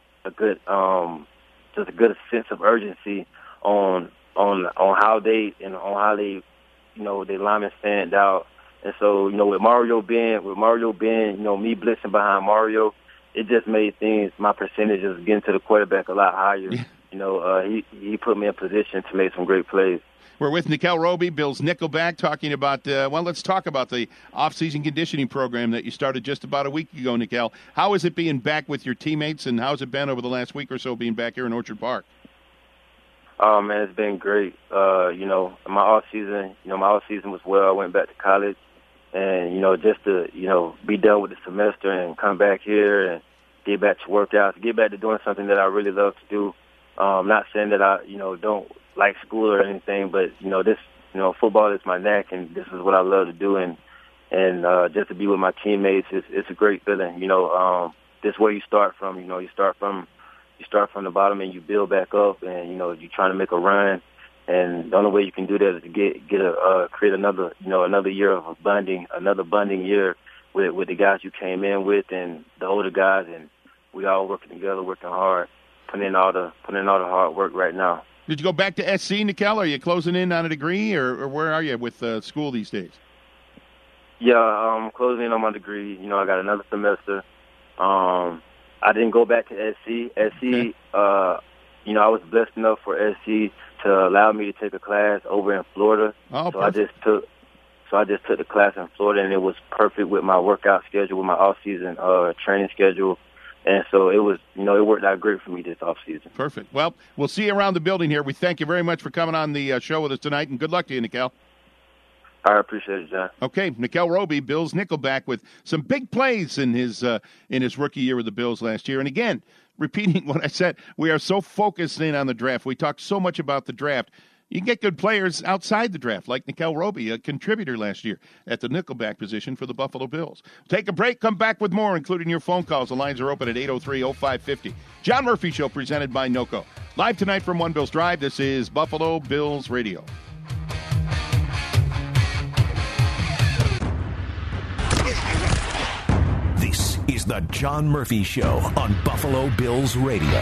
sense of urgency on how they their linemen stand out. And so with Mario being me blitzing behind Mario, it just made my percentages getting to the quarterback a lot higher. He put me in position to make some great plays. We're with Nikel Roby, Bills nickelback, talking about, let's talk about the off-season conditioning program that you started just about a week ago, Nikel. How is it being back with your teammates, and how's it been over the last week or so being back here in Orchard Park? Man, it's been great. My off season was well. I went back to college, and just to be done with the semester and come back here and get back to workouts, get back to doing something that I really love to do. Not saying that I don't like school or anything, but this football is my knack, and this is what I love to do, and just to be with my teammates, it's a great feeling. This is where you start from. You start from the bottom and you build back up, and you're trying to make a run. And the only way you can do that is to create another year of another bonding year with the guys you came in with and the older guys, and we all working together, working hard, putting in all the hard work right now. Did you go back to SC, Nikel? Are you closing in on a degree, or where are you with school these days? Yeah, I'm closing in on my degree. I got another semester. I didn't go back to SC. SC, I was blessed enough for SC to allow me to take a class over in Florida. Oh, so I just took the class in Florida, and it was perfect with my workout schedule, with my off-season training schedule. And so it was, it worked out great for me this offseason. Perfect. Well, we'll see you around the building here. We thank you very much for coming on the show with us tonight, and good luck to you, Nikel. I appreciate it, John. Okay, Nikel Roby, Bills nickelback, with some big plays in his rookie year with the Bills last year. And again, repeating what I said, we are so focused in on the draft. We talk so much about the draft. You can get good players outside the draft, like Nikel Roby, a contributor last year at the nickelback position for the Buffalo Bills. Take a break, come back with more, including your phone calls. The lines are open at 803-0550. John Murphy Show, presented by NOCO. Live tonight from One Bills Drive, this is Buffalo Bills Radio. This is the John Murphy Show on Buffalo Bills Radio.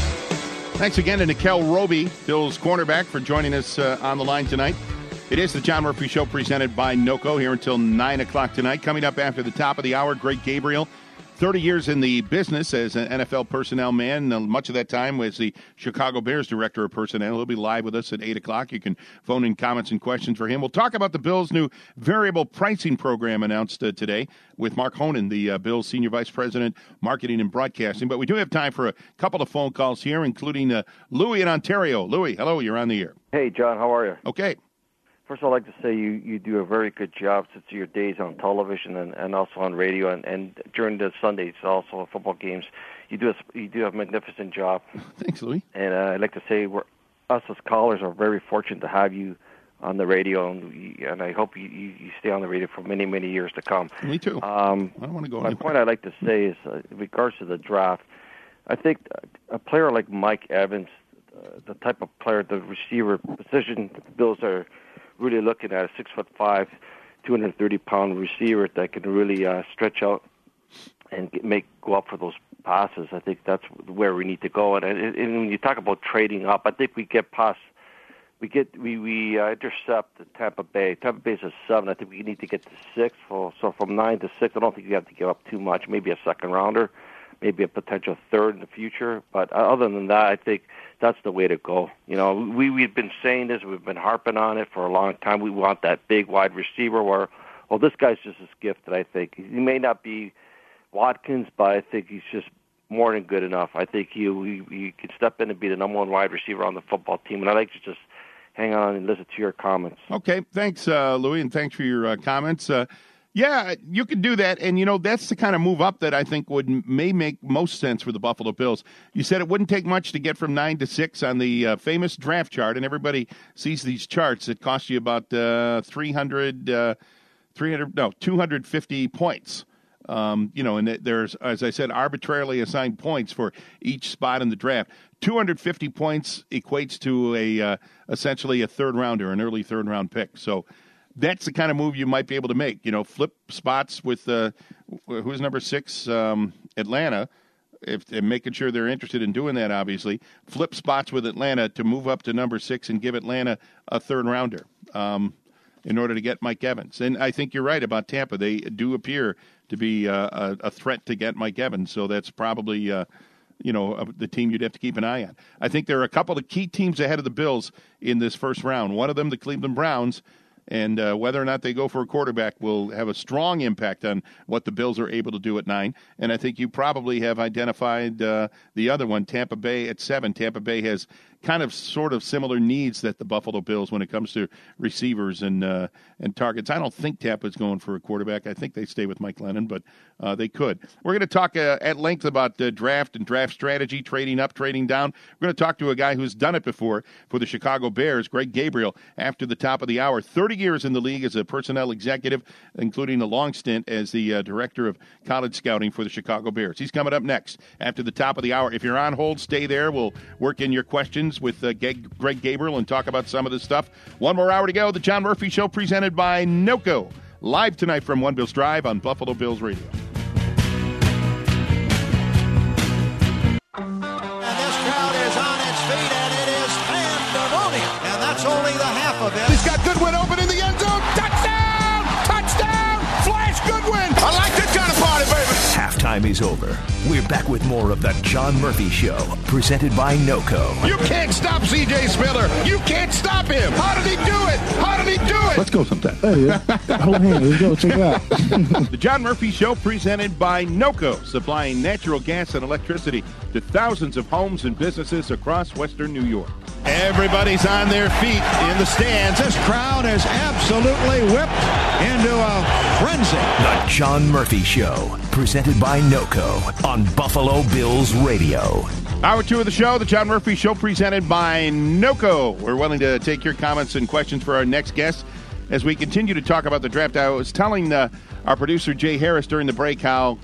Thanks again to Nikel Roby, Bills cornerback, for joining us on the line tonight. It is the John Murphy Show presented by NOCO here until 9 o'clock tonight. Coming up after the top of the hour, Greg Gabriel, 30 years in the business as an NFL personnel man. Much of that time was the Chicago Bears director of personnel. He'll be live with us at 8 o'clock. You can phone in comments and questions for him. We'll talk about the Bills' new variable pricing program announced today with Mark Honan, the Bills' Senior Vice President, Marketing and Broadcasting. But we do have time for a couple of phone calls here, including Louis in Ontario. Louis, hello, you're on the air. Hey, John, how are you? Okay. First of all, I'd like to say you do a very good job since your days on television and also on radio and during the Sundays, also football games. You do a magnificent job. Thanks, Louis. And I'd like to say us as callers are very fortunate to have you on the radio, and I hope you stay on the radio for many, many years to come. Me too. I don't want to go anywhere. My point I'd like to say is, in regards to the draft, I think a player like Mike Evans, the type of player, the receiver position, the Bills are really looking at a 6'5", 230-pound receiver that can really stretch out and go up for those passes. I think that's where we need to go. And when you talk about trading up, I think we get past. We intercept the Tampa Bay. Tampa Bay is a 7. I think we need to get to 6. So from 9 to 6, I don't think you have to give up too much. Maybe a second rounder, maybe a potential third in the future. But other than that, I think that's the way to go. We've been saying this. We've been harping on it for a long time. We want that big wide receiver well, this guy's just as gifted, I think. He may not be Watkins, but I think he's just more than good enough. I think he can step in and be the number one wide receiver on the football team. And I'd like to just hang on and listen to your comments. Okay, thanks, Louis, and thanks for your comments. Yeah, you can do that, and that's the kind of move up that I think may make most sense for the Buffalo Bills. You said it wouldn't take much to get from 9 to 6 on the famous draft chart, and everybody sees these charts. It costs you about 250 points. And there's, as I said, arbitrarily assigned points for each spot in the draft. 250 points equates to essentially a third rounder, an early third round pick. So that's the kind of move you might be able to make. Flip spots with who's number 6, Atlanta, and making sure they're interested in doing that. Obviously, flip spots with Atlanta to move up to number 6 and give Atlanta a third rounder in order to get Mike Evans. And I think you're right about Tampa. They do appear to be a threat to get Mike Evans. So that's probably the team you'd have to keep an eye on. I think there are a couple of key teams ahead of the Bills in this first round. One of them, the Cleveland Browns. And whether or not they go for a quarterback will have a strong impact on what the Bills are able to do at 9. And I think you probably have identified the other one, Tampa Bay at 7. Tampa Bay has kind of sort of similar needs that the Buffalo Bills when it comes to receivers and targets. I don't think Tampa's going for a quarterback. I think they stay with Mike Lennon, but they could. We're going to talk at length about draft and draft strategy, trading up, trading down. We're going to talk to a guy who's done it before for the Chicago Bears, Greg Gabriel, after the top of the hour. 30 years in the league as a personnel executive, including a long stint as the director of college scouting for the Chicago Bears. He's coming up next after the top of the hour. If you're on hold, stay there. We'll work in your questions with Greg Gabriel and talk about some of this stuff. One more hour to go. The John Murphy Show presented by NOCO. Live tonight from One Bills Drive on Buffalo Bills Radio. And this crowd is on its feet, and it is pandemonium. And that's only the half of it. He's got Goodwin open in the end zone. Touchdown! Touchdown! Flash Goodwin! I like this kind of party, baby. Halftime is over. We're back with more of the John Murphy Show, presented by NOCO. You can't stop C.J. Spiller. You can't stop him. How did he do it? How did he do it? Let's go sometime. There you go. Hold hands. Let's go. Check it out. The John Murphy Show presented by NOCO, supplying natural gas and electricity to thousands of homes and businesses across Western New York. Everybody's on their feet in the stands. This crowd is absolutely whipped into a frenzy. The John Murphy Show, presented by NOCO on Buffalo Bills Radio. Hour 2 of the show, the John Murphy Show, presented by NOCO. We're willing to take your comments and questions for our next guest as we continue to talk about the draft. I was telling our producer, Jay Harris, during the break how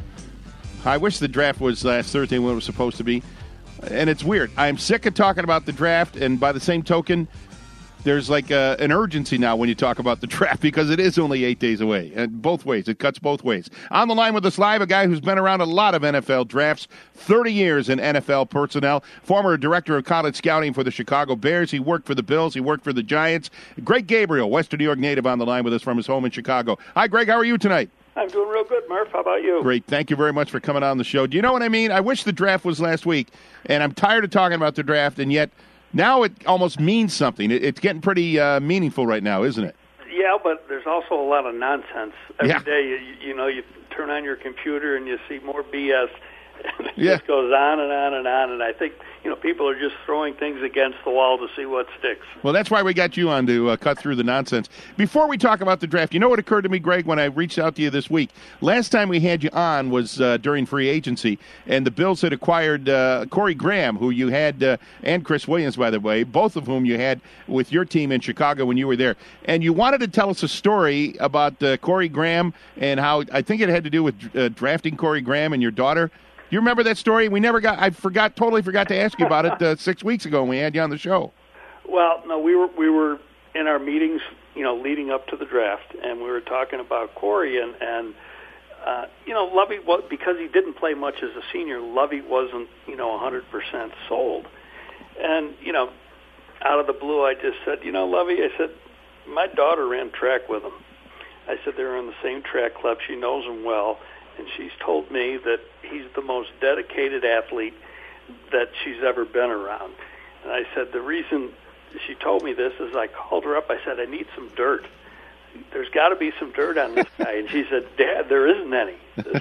I wish the draft was last Thursday when it was supposed to be. And it's weird. I'm sick of talking about the draft, and by the same token, there's like an urgency now when you talk about the draft because it is only 8 days away. And both ways. It cuts both ways. On the line with us live, a guy who's been around a lot of NFL drafts, 30 years in NFL personnel, former director of college scouting for the Chicago Bears. He worked for the Bills. He worked for the Giants. Greg Gabriel, Western New York native, on the line with us from his home in Chicago. Hi, Greg. How are you tonight? I'm doing real good, Murph. How about you? Great. Thank you very much for coming on the show. Do you know what I mean? I wish the draft was last week, and I'm tired of talking about the draft, and yet now it almost means something. It's getting pretty meaningful right now, isn't it? Yeah, but there's also a lot of nonsense. Every day, you turn on your computer and you see more BS. And it just goes on and on and on, and I think people are just throwing things against the wall to see what sticks. Well, that's why we got you on to cut through the nonsense. Before we talk about the draft, you know what occurred to me, Greg, when I reached out to you this week? Last time we had you on was during free agency, and the Bills had acquired Corey Graham, who you had, and Chris Williams, by the way, both of whom you had with your team in Chicago when you were there. And you wanted to tell us a story about Corey Graham and how I think it had to do with drafting Corey Graham and your daughter. You remember that story? I totally forgot to ask you about it 6 weeks ago when we had you on the show. Well, no, we were in our meetings, leading up to the draft, and we were talking about Corey, and Lovey, because he didn't play much as a senior, Lovey wasn't, 100% sold. And, out of the blue, I just said, Lovey, I said, my daughter ran track with him. I said, they were in the same track club. She knows him well. And she's told me that he's the most dedicated athlete that she's ever been around. And I said, the reason she told me this is I called her up. I said, I need some dirt. There's got to be some dirt on this guy. And she said, Dad, there isn't any.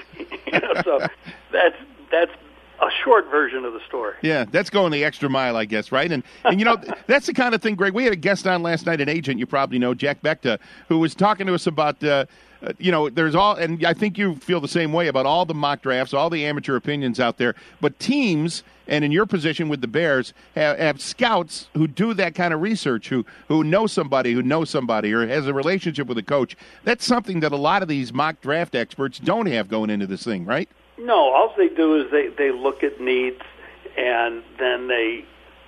So that's a short version of the story. Yeah, that's going the extra mile, I guess, right? And that's the kind of thing, Greg. We had a guest on last night, an agent you probably know, Jack Bekta, who was talking to us about there's all, and I think you feel the same way about all the mock drafts, all the amateur opinions out there. But teams, and in your position with the Bears, have scouts who do that kind of research, who know somebody or has a relationship with a coach. That's something that a lot of these mock draft experts don't have going into this thing, right? No, all they do is they look at needs, and then they,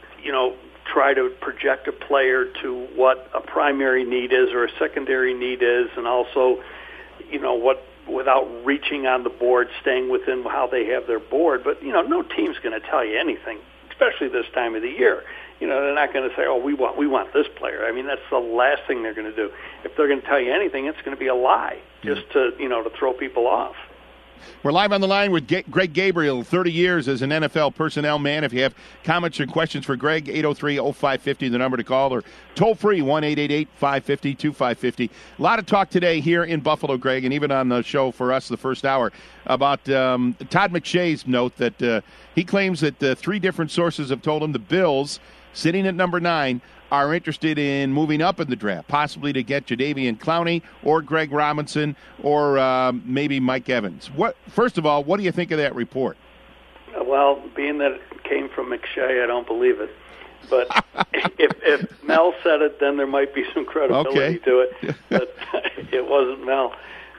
try to project a player to what a primary need is or a secondary need is, and also, what, without reaching on the board, staying within how they have their board. But, no team's going to tell you anything, especially this time of the year. They're not going to say, we want this player. I mean, that's the last thing they're going to do. If they're going to tell you anything, it's going to be a lie, just to, to throw people off. We're live on the line with Greg Gabriel, 30 years as an NFL personnel man. If you have comments or questions for Greg, 803-0550, the number to call, or toll-free, 1-888-550-2550. A lot of talk today here in Buffalo, Greg, and even on the show for us the first hour, about Todd McShay's note that he claims that 3 different sources have told him the Bills, sitting at number 9, are interested in moving up in the draft, possibly to get Jadeveon Clowney or Greg Robinson or maybe Mike Evans. First of all, what do you think of that report? Well, being that it came from McShay, I don't believe it. But if Mel said it, then there might be some credibility to it. But it wasn't Mel.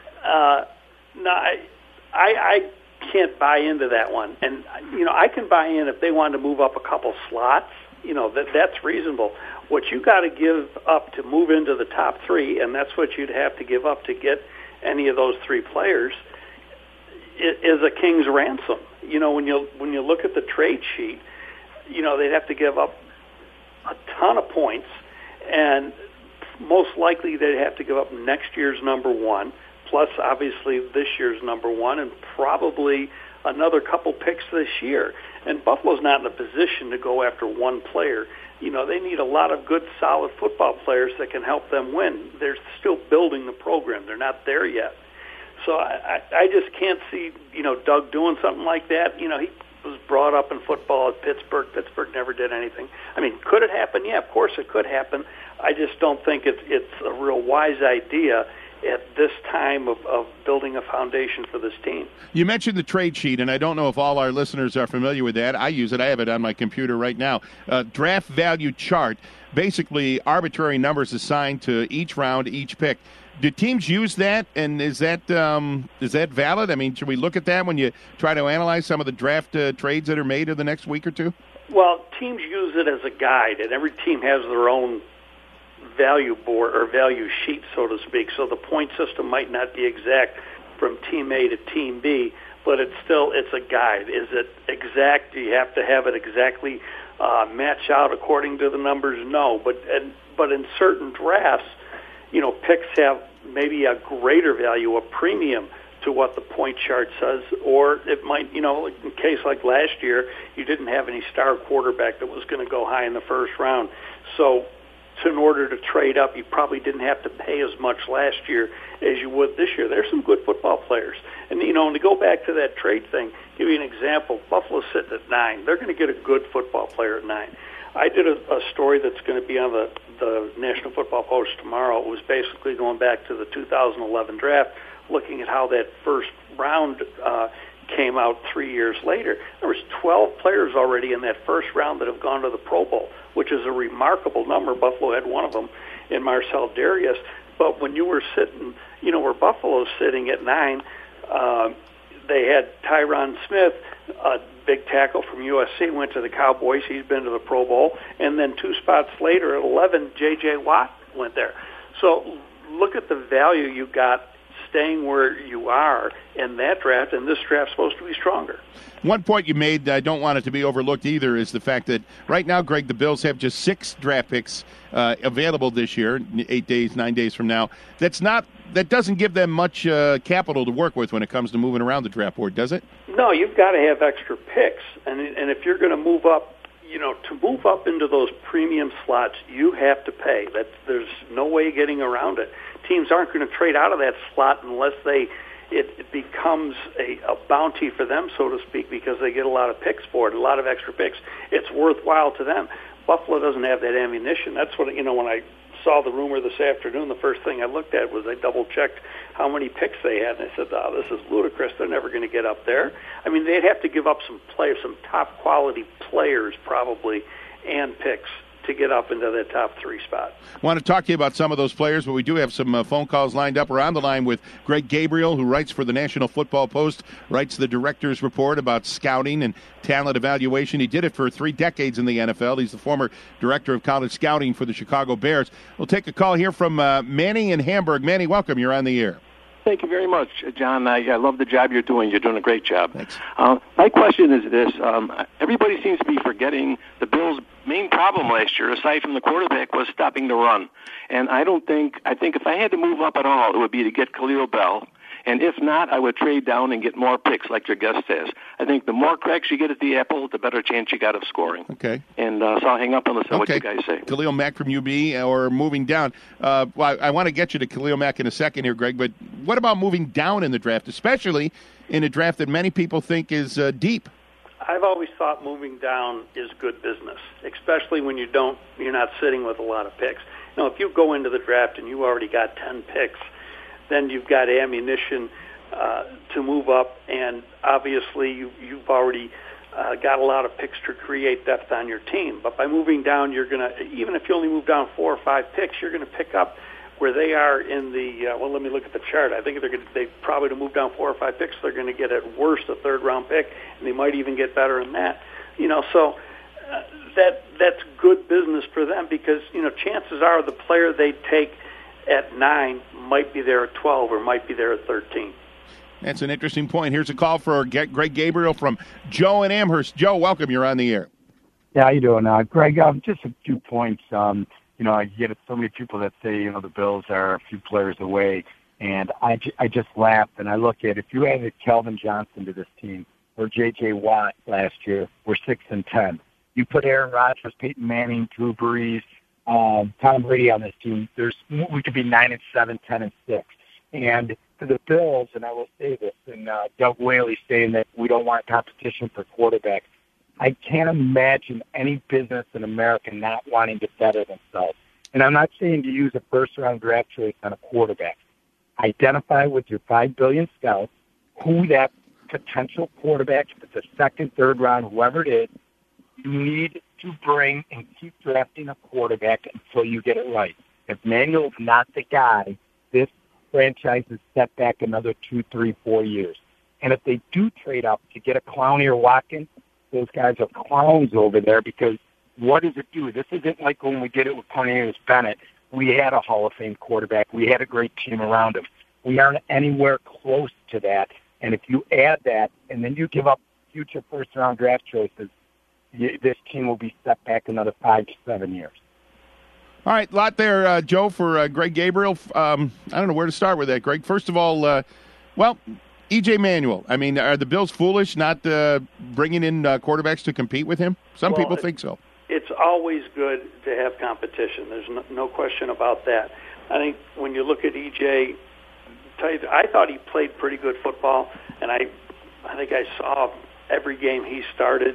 No, I can't buy into that one. And, I can buy in if they wanted to move up a couple slots. That's reasonable. What you got to give up to move into the top 3, and that's what you'd have to give up to get any of those 3 players, is a king's ransom. When you look at the trade sheet, they'd have to give up a ton of points, and most likely they'd have to give up next year's number 1, plus obviously this year's number 1, and probably another couple picks this year. And Buffalo's not in a position to go after one player. They need a lot of good, solid football players that can help them win. They're still building the program. They're not there yet. So I just can't see, Doug doing something like that. He was brought up in football at Pittsburgh. Pittsburgh never did anything. I mean, could it happen? Yeah, of course it could happen. I just don't think it's a real wise idea at this time of building a foundation for this team. You mentioned the trade sheet, and I don't know if all our listeners are familiar with that. I use it. I have it on my computer right now. Draft value chart, basically arbitrary numbers assigned to each round, each pick. Do teams use that, and is that valid? I mean, should we look at that when you try to analyze some of the draft trades that are made in the next week or two? Well, teams use it as a guide, and every team has their own value board or value sheet, so to speak. So the point system might not be exact from team A to team B, but it's a guide. Is it exact? Do you have to have it exactly match out according to the numbers? No, but in certain drafts, picks have maybe a greater value, a premium to what the point chart says, or it might, in a case like last year, you didn't have any star quarterback that was going to go high in the first round. So in order to trade up, you probably didn't have to pay as much last year as you would this year. There's some good football players. And, and to go back to that trade thing, give you an example. Buffalo's sitting at 9. They're going to get a good football player at 9. I did a story that's going to be on the National Football Post tomorrow. It was basically going back to the 2011 draft, looking at how that first round came out 3 years later. There was 12 players already in that first round that have gone to the Pro Bowl, which is a remarkable number. Buffalo had one of them in Marcel Darius. But when you were sitting, where Buffalo's sitting at 9, they had Tyron Smith, a big tackle from USC, went to the Cowboys. He's been to the Pro Bowl. And then 2 spots later at 11, J.J. Watt went there. So look at the value you got staying where you are in that draft, and this draft's supposed to be stronger. One point you made, I don't want it to be overlooked either, is the fact that right now, Greg, the Bills have just 6 draft picks available this year, 9 days from now. That doesn't give them much capital to work with when it comes to moving around the draft board, does it? No, you've got to have extra picks, and if you're going to move up, to move up into those premium slots, you have to pay. There's no way getting around it. Teams aren't going to trade out of that slot unless it becomes a bounty for them, so to speak, because they get a lot of picks for it, a lot of extra picks. It's worthwhile to them. Buffalo doesn't have that ammunition. That's what, when I saw the rumor this afternoon, the first thing I looked at was I double-checked how many picks they had, and I said, this is ludicrous. They're never going to get up there. I mean, they'd have to give up some players, some top-quality players probably, and picks to get up into that top 3 spot. I want to talk to you about some of those players, but we do have some phone calls lined up. We're on the line with Greg Gabriel, who writes for the National Football Post, writes the director's report about scouting and talent evaluation. He did it for 3 decades in the NFL. He's the former director of college scouting for the Chicago Bears. We'll take a call here from Manny in Hamburg. Manny, welcome. You're on the air. Thank you very much, John. I love the job you're doing. You're doing a great job. Thanks. My question is this. Everybody seems to be forgetting the Bills' main problem last year, aside from the quarterback, was stopping the run. And I think if I had to move up at all, it would be to get Khalil Bell And if not, I would trade down and get more picks, like your guest says. I think the more cracks you get at the apple, the better chance you got of scoring. Okay. And so I'll hang up and listen to what you guys say. Khalil Mack from UB or moving down. Well, I want to get you to Khalil Mack in a second here, Greg, but what about moving down in the draft, especially in a draft that many people think is deep? I've always thought moving down is good business, especially when you're not sitting with a lot of picks. If you go into the draft and you already got 10 picks, then you've got ammunition to move up, and obviously you've already got a lot of picks to create depth on your team. But by moving down, you're going to, even if you only move down 4 or 5 picks, you're going to pick up where they are in the, let me look at the chart. I think they probably to move down 4 or 5 picks, they're going to get at worst a third-round pick, and they might even get better than that. So that's good business for them because, chances are the player they take at 9 might be there at 12 or might be there at 13. That's an interesting point. Here's a call for Greg Gabriel from Joe in Amherst. Joe, welcome. You're on the air. Yeah, how you doing? Greg, just a few points. I get so many people that say, the Bills are a few players away, and I just laugh, and I look at if you added Calvin Johnson to this team or J.J. Watt last year, we're 6-10. You put Aaron Rodgers, Peyton Manning, Drew Brees, Tom Brady on this team, we could be 9-7, 10-6. And for the Bills, and I will say this, and Doug Whaley saying that we don't want competition for quarterbacks, I can't imagine any business in America not wanting to better themselves. And I'm not saying to use a first-round draft choice on a quarterback. Identify with your 5 billion scouts who that potential quarterback, if it's a second, third round, whoever it is, you need to bring and keep drafting a quarterback until you get it right. If Manuel's not the guy, this franchise is set back another 2, 3, 4 years. And if they do trade up to get a Clowney or Watkins, those guys are clowns over there because what does it do? This isn't like when we did it with Cornelius Bennett. We had a Hall of Fame quarterback. We had a great team around him. We aren't anywhere close to that. And if you add that and then you give up future first-round draft choices, this team will be set back another 5 to 7 years. All right, a lot there, Joe, for Greg Gabriel. I don't know where to start with that, Greg. First of all, E.J. Manuel. I mean, are the Bills foolish not bringing in quarterbacks to compete with him? Some people think so. It's always good to have competition. There's no question about that. I think when you look at E.J., I thought he played pretty good football, and I think I saw every game he started.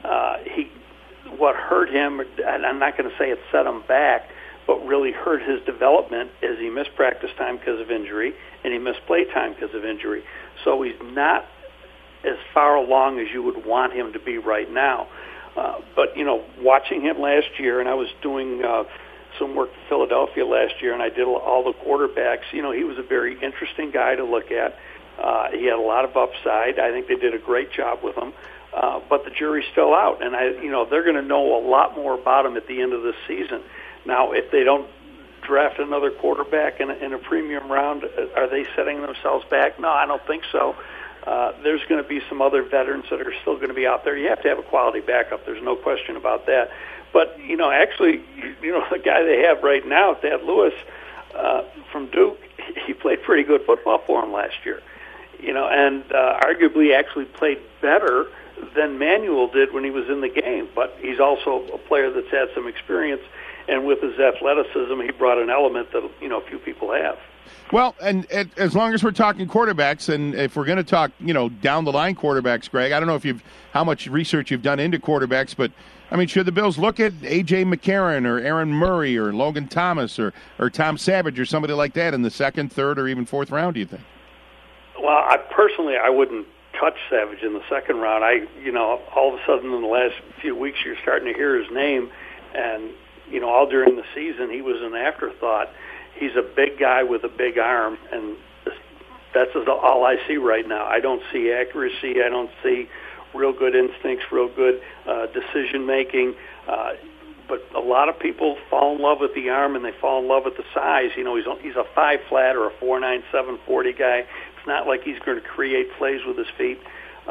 What hurt him, and I'm not going to say it set him back, but really hurt his development is he missed practice time because of injury, and he missed play time because of injury. So he's not as far along as you would want him to be right now. But, watching him last year, and I was doing some work for Philadelphia last year, and I did all the quarterbacks. He was a very interesting guy to look at. He had a lot of upside. I think they did a great job with him. But the jury's still out, and they're going to know a lot more about him at the end of this season. Now, if they don't draft another quarterback in a premium round, are they setting themselves back? No, I don't think so. There's going to be some other veterans that are still going to be out there. You have to have a quality backup. There's no question about that. But, actually, the guy they have right now, Thad Lewis from Duke, he played pretty good football for him last year. And arguably actually played better than Manuel did when he was in the game. But he's also a player that's had some experience, and with his athleticism, he brought an element that, few people have. Well, and as long as we're talking quarterbacks, and if we're going to talk, down the line quarterbacks, Greg, I don't know how much research you've done into quarterbacks, but I mean, should the Bills look at A.J. McCarron or Aaron Murray or Logan Thomas or Tom Savage or somebody like that in the second, third, or even fourth round, do you think? Well, I wouldn't touch Savage in the second round. All of a sudden in the last few weeks you're starting to hear his name, and, all during the season he was an afterthought. He's a big guy with a big arm, and that's all I see right now. I don't see accuracy. I don't see real good instincts, real good decision-making. But a lot of people fall in love with the arm, and they fall in love with the size. He's a 5-flat or a 4.9, 7.40 guy. It's not like he's going to create plays with his feet.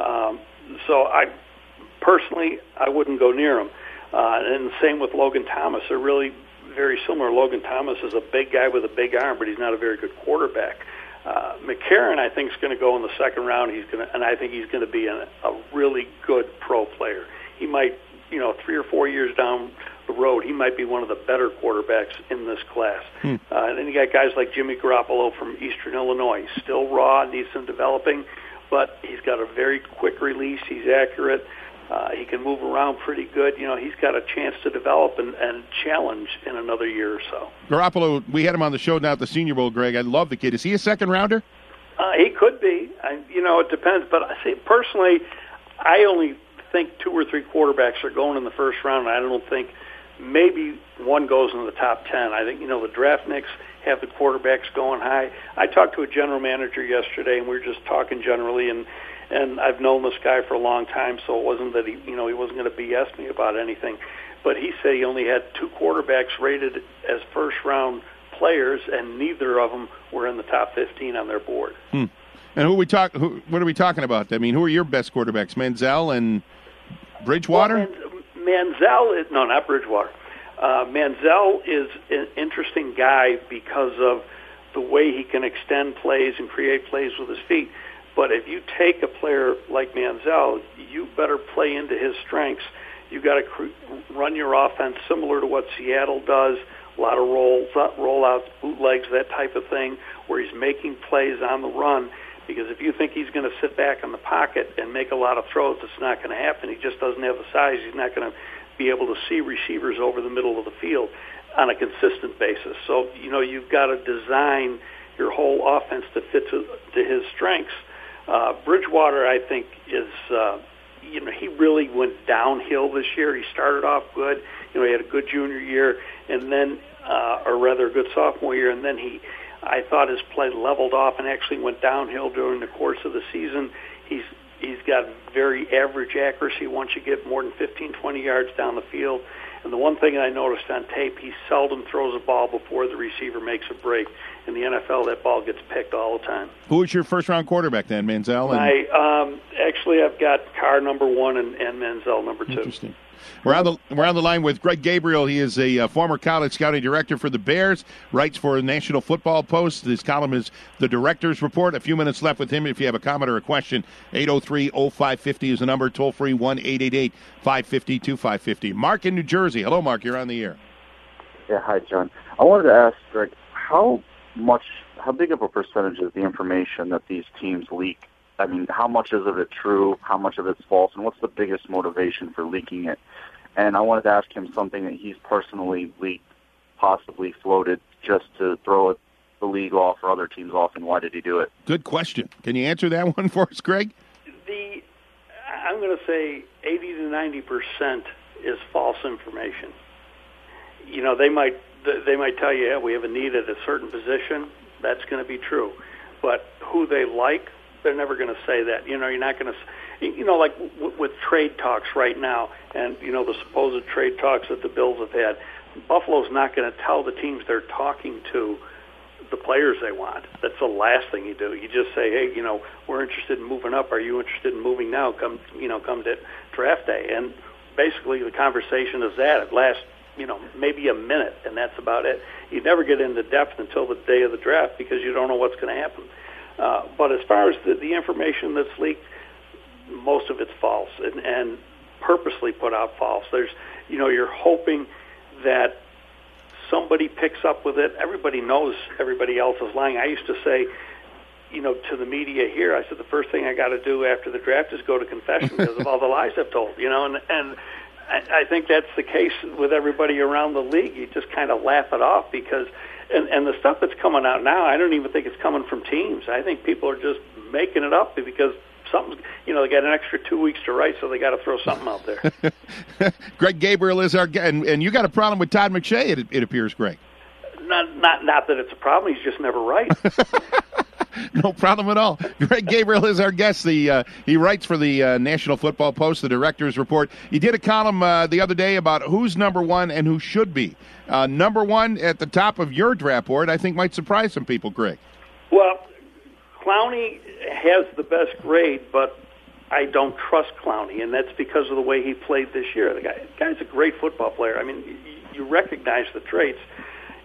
So I wouldn't go near him. And the same with Logan Thomas. They're really very similar. Logan Thomas is a big guy with a big arm, but he's not a very good quarterback. McCarron, I think, is going to go in the second round. And I think he's going to be a really good pro player. He might, 3 or 4 years down the road, he might be one of the better quarterbacks in this class. And then you got guys like Jimmy Garoppolo from Eastern Illinois. He's still raw, needs some developing, but he's got a very quick release. He's accurate. He can move around pretty good. He's got a chance to develop and challenge in another year or so. Garoppolo, we had him on the show now at the Senior Bowl, Greg. I love the kid. Is he a second rounder? He could be. It depends. But I say personally, I only think 2 or 3 quarterbacks are going in the first round. I don't think maybe one goes in the top 10. I think, the draftniks have the quarterbacks going high. I talked to a general manager yesterday, and we were just talking generally, and I've known this guy for a long time, so it wasn't that he wasn't going to BS me about anything. But he said he only had 2 quarterbacks rated as first-round players, and neither of them were in the top 15 on their board. And what are we talking about? I mean, who are your best quarterbacks? Manziel and Bridgewater? Manziel, no, not Bridgewater. Manziel is an interesting guy because of the way he can extend plays and create plays with his feet. But if you take a player like Manziel, you better play into his strengths. You've got to run your offense similar to what Seattle does, a lot of rollouts, bootlegs, that type of thing, where he's making plays on the run. Because if you think he's going to sit back in the pocket and make a lot of throws, it's not going to happen. He just doesn't have the size. He's not going to be able to see receivers over the middle of the field on a consistent basis. So, you've got to design your whole offense to fit to his strengths. Bridgewater, I think, is, he really went downhill this year. He started off good. He had a good junior year, and then, or rather a good sophomore year, and then I thought his play leveled off and actually went downhill during the course of the season. He's got very average accuracy once you get more than 15, 20 yards down the field. And the one thing I noticed on tape, he seldom throws a ball before the receiver makes a break. In the NFL, that ball gets picked all the time. Who is your first-round quarterback then, Manziel? Actually, I've got Carr number 1 and Manziel number 2. Interesting. We're on the line with Greg Gabriel. He is a former college scouting director for the Bears, writes for the National Football Post. His column is The Director's Report. A few minutes left with him. If you have a comment or a question, 803-0550 is the number. Toll-free 1-888-550-2550. Mark in New Jersey. Hello, Mark. You're on the air. Yeah, hi, John. I wanted to ask, Greg, how big of a percentage is the information that these teams leak? I mean, how much is of it true? How much of it's false? And what's the biggest motivation for leaking it? And I wanted to ask him something that he's personally leaked, possibly floated, just to throw the league off or other teams off, and why did he do it? Good question. Can you answer that one for us, Greg? I'm going to say 80 to 90% is false information. They might tell you, we have a need at a certain position. That's going to be true. But who they like, they're never going to say that. You're not going to, like with trade talks right now, and the supposed trade talks that the Bills have had. Buffalo's not going to tell the teams they're talking to the players they want. That's the last thing you do. You just say, hey, we're interested in moving up. Are you interested in moving now? Come to draft day. And basically, the conversation is that it lasts, maybe a minute, and that's about it. You never get into depth until the day of the draft because you don't know what's going to happen. But as far as the information that's leaked, most of it's false and purposely put out false. There's, you're hoping that somebody picks up with it. Everybody knows everybody else is lying. I used to say, to the media here, I said the first thing I got to do after the draft is go to confession because of all the lies I've told, and I think that's the case with everybody around the league. You just kind of laugh it off because, and the stuff that's coming out now, I don't even think it's coming from teams. I think people are just making it up because something, they got an extra 2 weeks to write, so they got to throw something out there. Greg Gabriel is our guest, and you got a problem with Todd McShay, it appears, Greg. Not that it's a problem. He's just never right. No problem at all. Greg Gabriel is our guest. He writes for the National Football Post, the Director's Report. You did a column the other day about who's number 1 and who should be. Number 1 at the top of your draft board, I think might surprise some people, Greg. Well, Clowney has the best grade, but I don't trust Clowney, and that's because of the way he played this year. The guy's a great football player. I mean, you recognize the traits.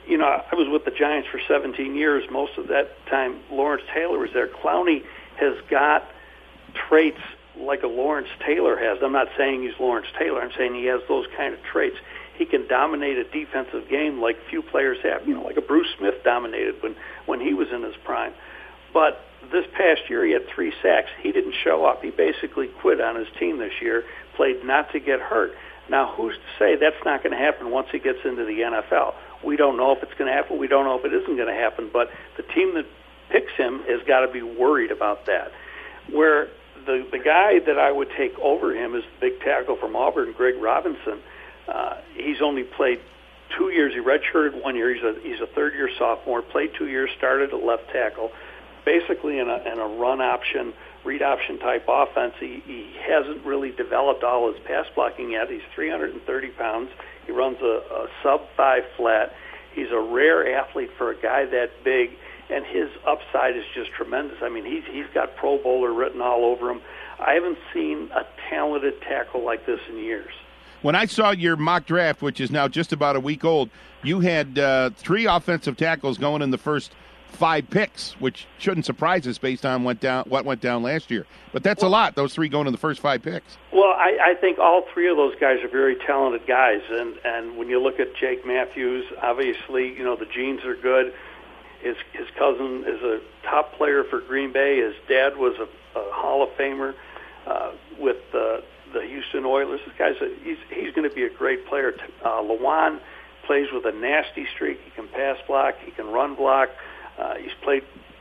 I was with the Giants for 17 years. Most of that time, Lawrence Taylor was there. Clowney has got traits like a Lawrence Taylor has. I'm not saying he's Lawrence Taylor. I'm saying he has those kind of traits. He can dominate a defensive game like few players have. Like a Bruce Smith dominated when he was in his prime. But this past year, he had 3 sacks. He didn't show up. He basically quit on his team this year, played not to get hurt. Now, who's to say that's not going to happen once he gets into the NFL? We don't know if it's going to happen. We don't know if it isn't going to happen. But the team that picks him has got to be worried about that. Where the guy that I would take over him is the big tackle from Auburn, Greg Robinson. He's only played 2 years. He redshirted 1 year. He's a third-year sophomore. Played 2 years. Started at left tackle. Basically in a run option, read option type offense. He hasn't really developed all his pass blocking yet. He's 330 pounds. He runs a sub-5 flat. He's a rare athlete for a guy that big, and his upside is just tremendous. I mean, he's got Pro Bowler written all over him. I haven't seen a talented tackle like this in years. When I saw your mock draft, which is now just about a week old, you had 3 offensive tackles going in the first 5 picks, which shouldn't surprise us based on what went down last year. But that's a lot, those 3 going in the first 5 picks. Well, I think all 3 of those guys are very talented guys. And when you look at Jake Matthews, obviously, the genes are good. His cousin is a top player for Green Bay. His dad was a Hall of Famer with the Houston Oilers. This guy's he's going to be a great player. Lewan plays with a nasty streak. He can pass block. He can run block. He's played,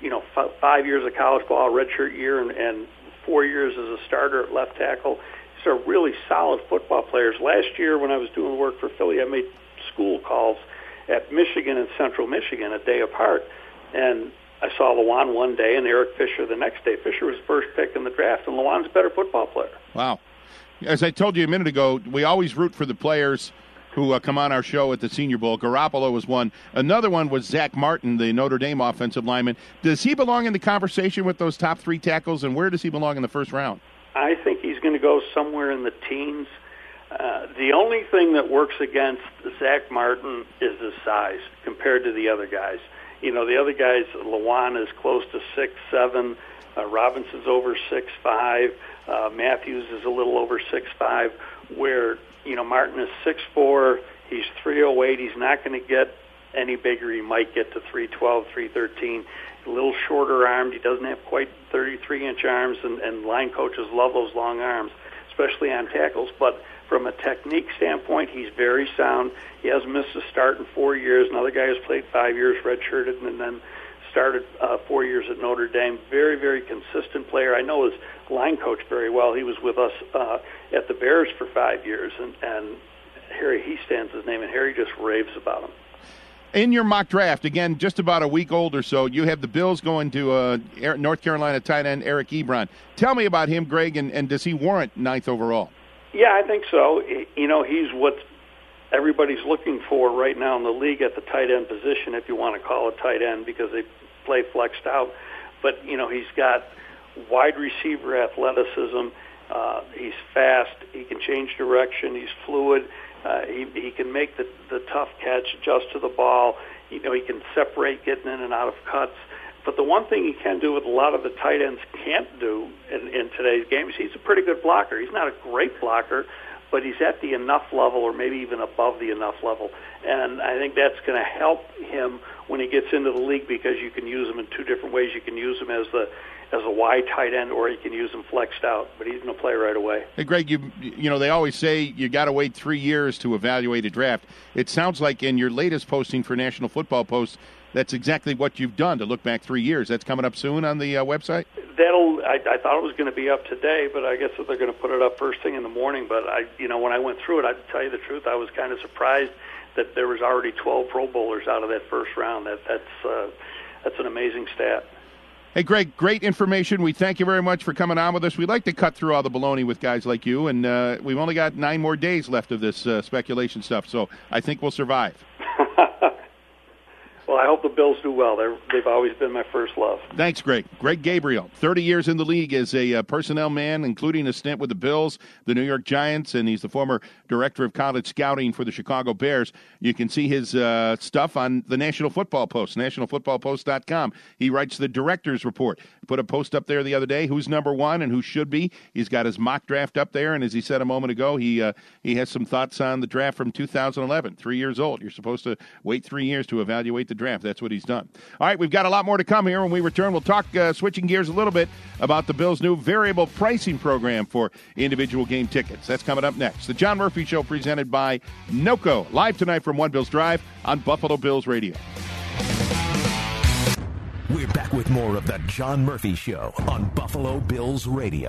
5 years of college ball, redshirt year, and 4 years as a starter at left tackle. These are really solid football players. Last year when I was doing work for Philly, I made school calls at Michigan and Central Michigan a day apart. And I saw Lewan one day and Eric Fisher the next day. Fisher was first pick in the draft, and Lewan's a better football player. Wow. As I told you a minute ago, we always root for the players who come on our show at the Senior Bowl. Garoppolo was one. Another one was Zach Martin, the Notre Dame offensive lineman. Does he belong in the conversation with those top 3 tackles, and where does he belong in the first round? I think he's going to go somewhere in the teens. The only thing that works against Zach Martin is his size compared to the other guys. The other guys, Lewan is close to 6'7", Robinson's over 6'5", Matthews is a little over 6'5", where Martin is 6'4", he's 308. He's not going to get any bigger. He might get to 312, 313. A little shorter armed. He doesn't have quite 33-inch arms, and line coaches love those long arms, especially on tackles. But from a technique standpoint, he's very sound. He hasn't missed a start in 4 years. Another guy who's played 5 years, redshirted, and then started 4 years at Notre Dame. Very, very consistent player. I know his line coach very well. He was with us at the Bears for 5 years, and Harry Hiestan's his name, and Harry just raves about him. In your mock draft, again, just about a week old or so, you have the Bills going to North Carolina tight end Eric Ebron. Tell me about him, Greg, and does he warrant 9th overall? Yeah, I think so. He's what everybody's looking for right now in the league at the tight end position, if you want to call it tight end, because they play flexed out. But, he's got wide receiver athleticism. He's fast. He can change direction. He's fluid. He can make the tough catch, adjust to the ball. He can separate getting in and out of cuts. But the one thing he can do with a lot of the tight ends can't do in today's game is he's a pretty good blocker. He's not a great blocker, but he's at the enough level or maybe even above the enough level. And I think that's going to help him when he gets into the league because you can use him in 2 different ways. You can use him as a wide tight end, or you can use him flexed out, but he's going to play right away. Hey, Greg, they always say you got to wait 3 years to evaluate a draft. It sounds like in your latest posting for National Football Post, that's exactly what you've done, to look back 3 years. That's coming up soon on the website? I thought it was going to be up today, but I guess that they're going to put it up first thing in the morning. But when I went through it, I'd tell you the truth, I was kind of surprised that there was already 12 Pro Bowlers out of that first round. That's an amazing stat. Hey, Greg, great information. We thank you very much for coming on with us. We like to cut through all the baloney with guys like you, and we've only got 9 more days left of this speculation stuff, so I think we'll survive. Well, I hope the Bills do well. They've always been my first love. Thanks, Greg. Greg Gabriel, 30 years in the league as a personnel man, including a stint with the Bills, the New York Giants, and he's the former director of college scouting for the Chicago Bears. You can see his stuff on the National Football Post, nationalfootballpost.com. He writes the director's report. Put a post up there the other day, who's number one and who should be. He's got his mock draft up there, and as he said a moment ago, he has some thoughts on the draft from 2011, 3 years old. You're supposed to wait 3 years to evaluate the draft. That's what he's done. All right, we've got a lot more to come here. When we return, we'll talk, switching gears a little bit, about the Bills' new variable pricing program for individual game tickets. That's coming up next. The John Murphy Show presented by NOCO, live tonight from One Bills Drive on Buffalo Bills Radio. We're back with more of the John Murphy Show on Buffalo Bills Radio.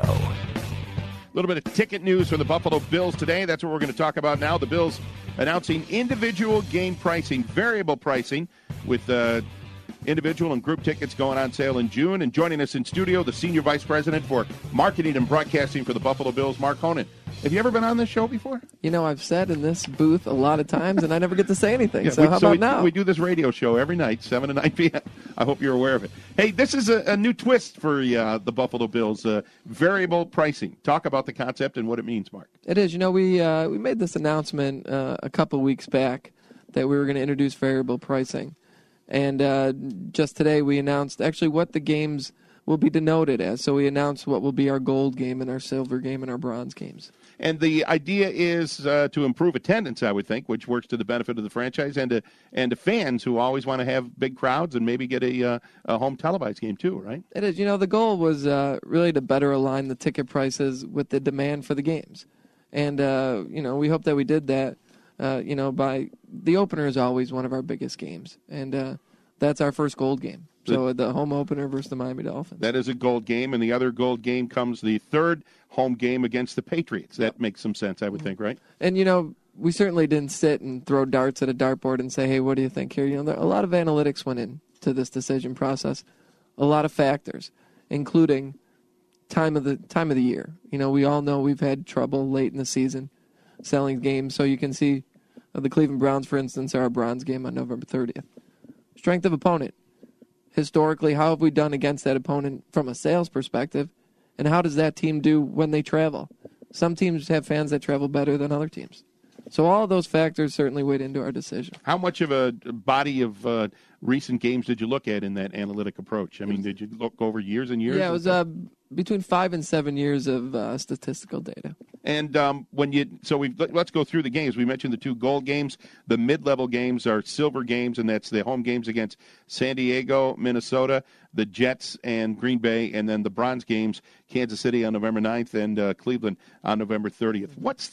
A little bit of ticket news for the Buffalo Bills today. That's what we're going to talk about now. The Bills announcing individual game pricing, variable pricing, with individual and group tickets going on sale in June. And joining us in studio, the Senior Vice President for Marketing and Broadcasting for the Buffalo Bills, Mark Honan. Have you ever been on this show before? You know, I've sat in this booth a lot of times, and I never get to say anything. So how about now? We do this radio show every night, 7 to 9 p.m. I hope you're aware of it. Hey, this is a new twist for the Buffalo Bills, variable pricing. Talk about the concept and what it means, Mark. It is. You know, we made this announcement a couple weeks back that we were going to introduce variable pricing. And just today we announced actually what the games will be denoted as. So we announced what will be our gold game and our silver game and our bronze games. And the idea is to improve attendance, I would think, which works to the benefit of the franchise and to fans who always want to have big crowds and maybe get a home televised game too, right? It is. You know, the goal was really to better align the ticket prices with the demand for the games. And, you know, we hope that we did that, you know, by the opener is always one of our biggest games. And that's our first gold game. So the home opener versus the Miami Dolphins. That is a gold game, and the other gold game comes the third home game against the Patriots. That makes some sense, I would think, right? And, you know, we certainly didn't sit and throw darts at a dartboard and say, hey, what do you think here? You know, a lot of analytics went into this decision process, a lot of factors, including time of the year. You know, we all know we've had trouble late in the season selling games, so you can see the Cleveland Browns, for instance, are our bronze game on November 30th. Strength of opponent. Historically, how have we done against that opponent from a sales perspective, and how does that team do when they travel? Some teams have fans that travel better than other teams. So all of those factors certainly weighed into our decision. How much of a body of recent games did you look at in that analytic approach? I mean, did you look over years and years? Yeah, it was between 5 and 7 years of statistical data. And let's go through the games. We mentioned the two gold games. The mid-level games are silver games, and that's the home games against San Diego, Minnesota, the Jets, and Green Bay, and then the bronze games, Kansas City on November 9th and Cleveland on November 30th. What's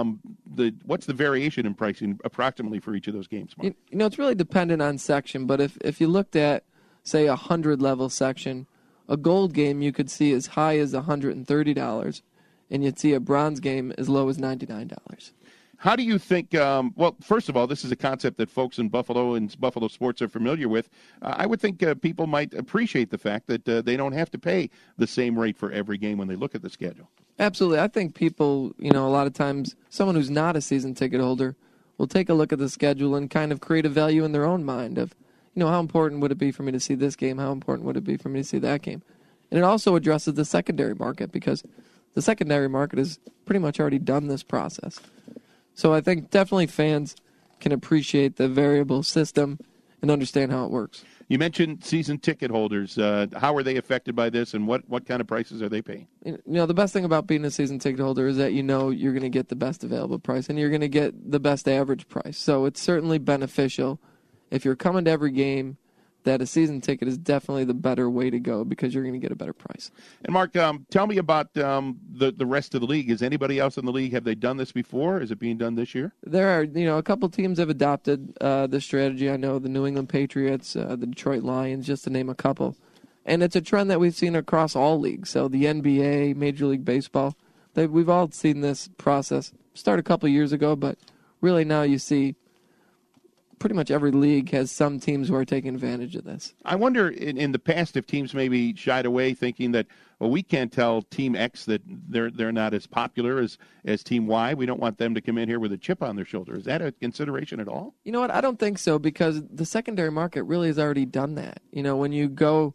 the variation in pricing approximately for each of those games, Mark? You know, it's really dependent on section, but if you looked at, say, a 100-level section, a gold game you could see as high as $130, and you'd see a bronze game as low as $99. How do you think, well, first of all, this is a concept that folks in Buffalo and Buffalo sports are familiar with. I would think people might appreciate the fact that they don't have to pay the same rate for every game when they look at the schedule. Absolutely. I think people, you know, a lot of times, someone who's not a season ticket holder will take a look at the schedule and kind of create a value in their own mind of, you know, how important would it be for me to see this game? How important would it be for me to see that game? And it also addresses the secondary market because the secondary market has pretty much already done this process. So I think definitely fans can appreciate the variable system and understand how it works. You mentioned season ticket holders. How are they affected by this, and what kind of prices are they paying? You know, the best thing about being a season ticket holder is that you know you're going to get the best available price, and you're going to get the best average price. So it's certainly beneficial if you're coming to every game, that a season ticket is definitely the better way to go because you're going to get a better price. And Mark, tell me about the rest of the league. Is anybody else in the league, have they done this before? Is it being done this year? There are, you know, a couple teams have adopted this strategy. I know the New England Patriots, the Detroit Lions, just to name a couple. And it's a trend that we've seen across all leagues. So the NBA, Major League Baseball, we've all seen this process start a couple years ago, but really now you see pretty much every league has some teams who are taking advantage of this. I wonder in the past if teams maybe shied away thinking that, well, we can't tell Team X that they're not as popular as Team Y. We don't want them to come in here with a chip on their shoulder. Is that a consideration at all? You know what? I don't think so, because the secondary market really has already done that. You know, when you go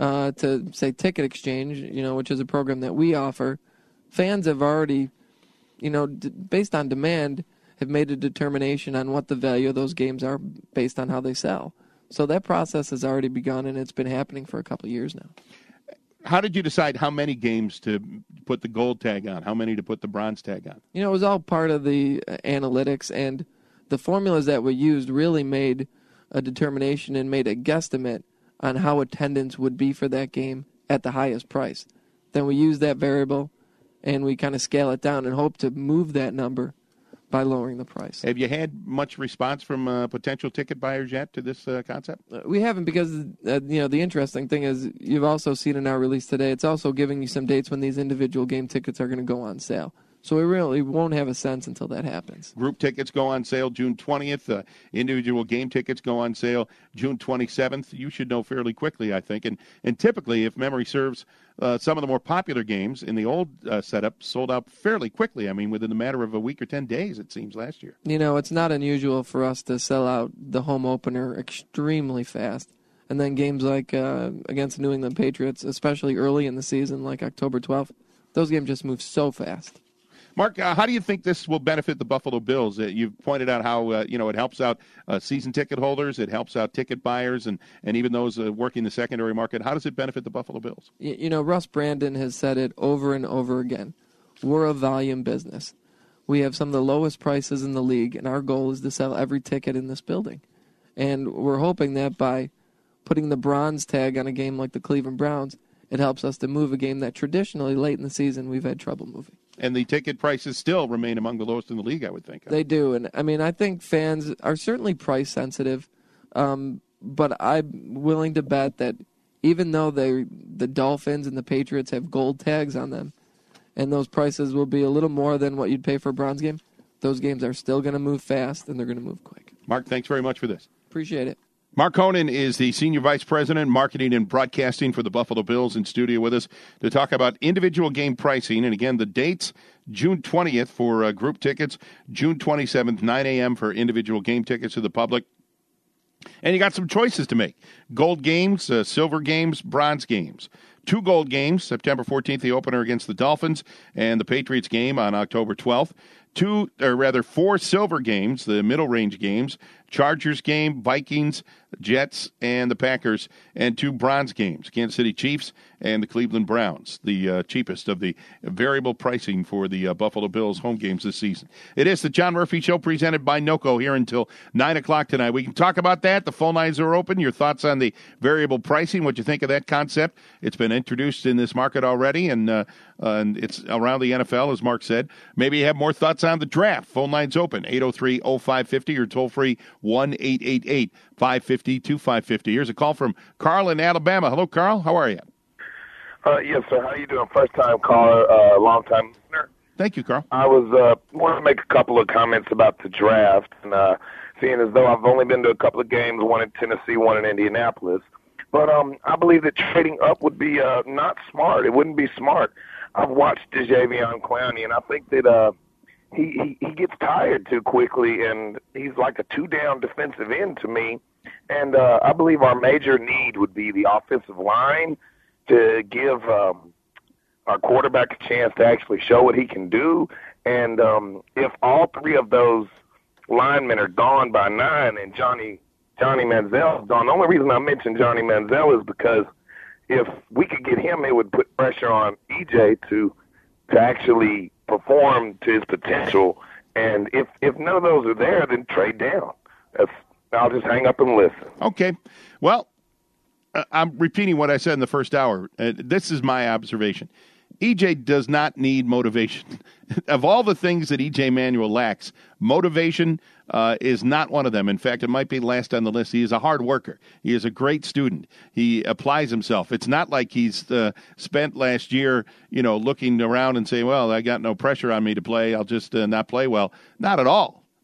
to, say, Ticket Exchange, you know, which is a program that we offer, fans have already, you know, based on demand, have made a determination on what the value of those games are based on how they sell. So that process has already begun, and it's been happening for a couple of years now. How did you decide how many games to put the gold tag on, how many to put the bronze tag on? You know, it was all part of the analytics, and the formulas that we used really made a determination and made a guesstimate on how attendance would be for that game at the highest price. Then we use that variable, and we kind of scale it down and hope to move that number by lowering the price. Have you had much response from potential ticket buyers yet to this concept? We haven't, because you know, the interesting thing is you've also seen in our release today, it's also giving you some dates when these individual game tickets are going to go on sale. So we really won't have a sense until that happens. Group tickets go on sale June 20th. Individual game tickets go on sale June 27th. You should know fairly quickly, I think. And typically, if memory serves, some of the more popular games in the old setup sold out fairly quickly. I mean, within a matter of a week or 10 days, it seems, last year. You know, it's not unusual for us to sell out the home opener extremely fast. And then games like against the New England Patriots, especially early in the season, like October 12th, those games just move so fast. Mark, how do you think this will benefit the Buffalo Bills? You've pointed out how it helps out season ticket holders, it helps out ticket buyers, and even those working the secondary market. How does it benefit the Buffalo Bills? You know, Russ Brandon has said it over and over again. We're a volume business. We have some of the lowest prices in the league, and our goal is to sell every ticket in this building. And we're hoping that by putting the bronze tag on a game like the Cleveland Browns, it helps us to move a game that traditionally late in the season we've had trouble moving. And the ticket prices still remain among the lowest in the league, I would think. They do. And, I mean, I think fans are certainly price sensitive, but I'm willing to bet that even though the Dolphins and the Patriots have gold tags on them, and those prices will be a little more than what you'd pay for a bronze game, those games are still going to move fast, and they're going to move quick. Mark, thanks very much for this. Appreciate it. Mark Honan is the Senior Vice President, Marketing and Broadcasting for the Buffalo Bills, in studio with us to talk about individual game pricing. And again, the dates, June 20th for group tickets, June 27th, 9 a.m. for individual game tickets to the public. And you got some choices to make. Gold games, silver games, bronze games. 2 gold games, September 14th, the opener against the Dolphins, and the Patriots game on October 12th. 4 silver games, the middle range games, Chargers game, Vikings, Jets, and the Packers, and 2 bronze games, Kansas City Chiefs and the Cleveland Browns, the cheapest of the variable pricing for the Buffalo Bills home games this season. It is the John Murphy Show presented by NOCO here until 9 o'clock tonight. We can talk about that. The phone lines are open. Your thoughts on the variable pricing, what you think of that concept. It's been introduced in this market already, and it's around the NFL, as Mark said. Maybe you have more thoughts on the draft. Phone lines open, 803-0550 or toll-free 1-888-550-2550. Here's a call from Carl in Alabama. Hello, Carl. How are you? Yes, sir. How you doing? First-time caller, long-time listener. Thank you, Carl. I was want to make a couple of comments about the draft, and seeing as though I've only been to a couple of games, one in Tennessee, one in Indianapolis. But I believe that trading up would be not smart. It wouldn't be smart. I've watched Jadeveon Clowney, and I think that he gets tired too quickly, and he's like a 2-down defensive end to me. And I believe our major need would be the offensive line to give our quarterback a chance to actually show what he can do. And if all 3 of those linemen are gone by 9 and Johnny Manziel is gone, the only reason I mention Johnny Manziel is because if we could get him, it would put pressure on EJ to actually perform to his potential. And if none of those are there, then trade down. I'll just hang up and listen. Okay. Well, I'm repeating what I said in the first hour. This is my observation. EJ does not need motivation. Of all the things that EJ Manuel lacks, motivation is not one of them. In fact, it might be last on the list. He is a hard worker. He is a great student. He applies himself. It's not like he's spent last year, looking around and saying, well, I got no pressure on me to play. I'll just not play well. Not at all.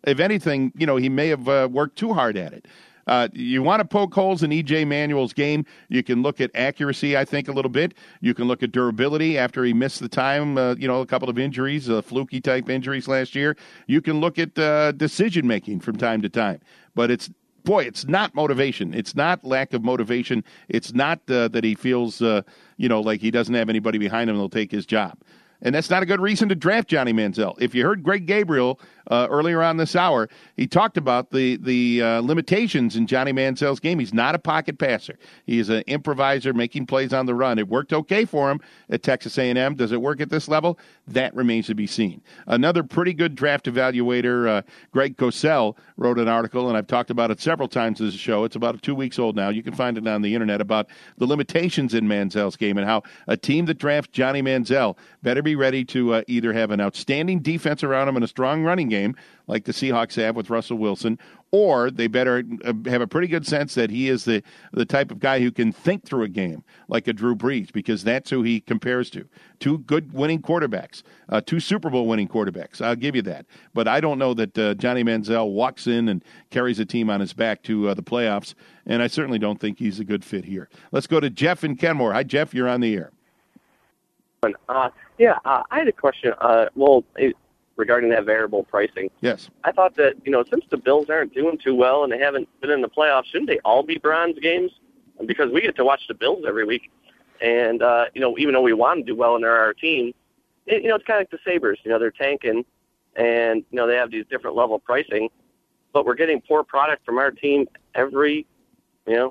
If anything, he may have worked too hard at it. You want to poke holes in E.J. Manuel's game. You can look at accuracy, I think, a little bit. You can look at durability after he missed the time, a couple of injuries, fluky-type injuries last year. You can look at decision-making from time to time. But it's not motivation. It's not lack of motivation. It's not that he feels, like he doesn't have anybody behind him that'll take his job. And that's not a good reason to draft Johnny Manziel. If you heard Greg Gabriel earlier on this hour, he talked about the limitations in Johnny Manziel's game. He's not a pocket passer. He is an improviser making plays on the run. It worked okay for him at Texas A&M. Does it work at this level? That remains to be seen. Another pretty good draft evaluator, Greg Cosell, wrote an article, and I've talked about it several times as a show. It's about 2 weeks old now. You can find it on the internet about the limitations in Manziel's game and how a team that drafts Johnny Manziel better be ready to either have an outstanding defense around him and a strong running game, like the Seahawks have with Russell Wilson, or they better have a pretty good sense that he is the type of guy who can think through a game, like a Drew Brees, because that's who he compares to. 2 good winning quarterbacks, 2 Super Bowl winning quarterbacks. I'll give you that. But I don't know that Johnny Manziel walks in and carries a team on his back to the playoffs, and I certainly don't think he's a good fit here. Let's go to Jeff in Kenmore. Hi, Jeff. You're on the air. I had a question. Regarding that variable pricing. Yes. I thought that, since the Bills aren't doing too well and they haven't been in the playoffs, shouldn't they all be bronze games? Because we get to watch the Bills every week. And, even though we want to do well and they're our team, it's kind of like the Sabres. They're tanking and, they have these different level pricing. But we're getting poor product from our team every, I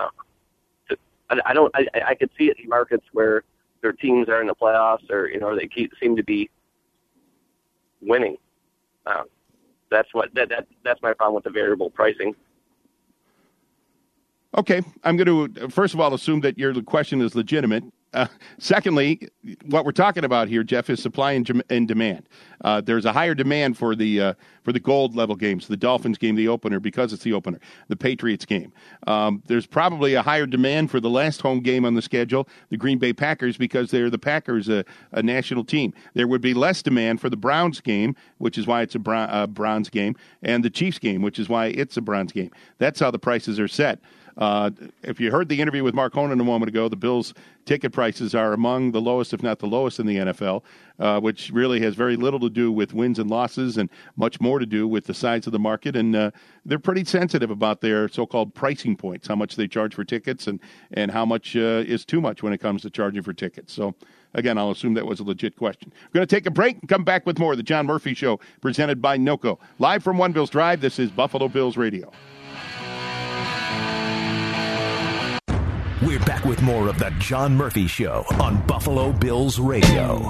could see it in markets where their teams are in the playoffs or, they seem to be winning. That's my problem with the variable pricing. Okay, I'm going to first of all assume that your question is legitimate. Secondly, what we're talking about here, Jeff, is supply and demand. There's a higher demand for the gold level games, the Dolphins game, the opener, because it's the opener, the Patriots game. There's probably a higher demand for the last home game on the schedule, the Green Bay Packers, because they're the Packers, a national team. There would be less demand for the Browns game, which is why it's a bronze game, and the Chiefs game, which is why it's a bronze game. That's how the prices are set. If you heard the interview with Mark Honan a moment ago, the Bills' ticket prices are among the lowest, if not the lowest, in the NFL, which really has very little to do with wins and losses and much more to do with the size of the market. And they're pretty sensitive about their so-called pricing points, how much they charge for tickets and how much is too much when it comes to charging for tickets. So, again, I'll assume that was a legit question. We're going to take a break and come back with more of the John Murphy Show, presented by NOCO. Live from One Bills Drive, this is Buffalo Bills Radio. We're back with more of the John Murphy Show on Buffalo Bills Radio.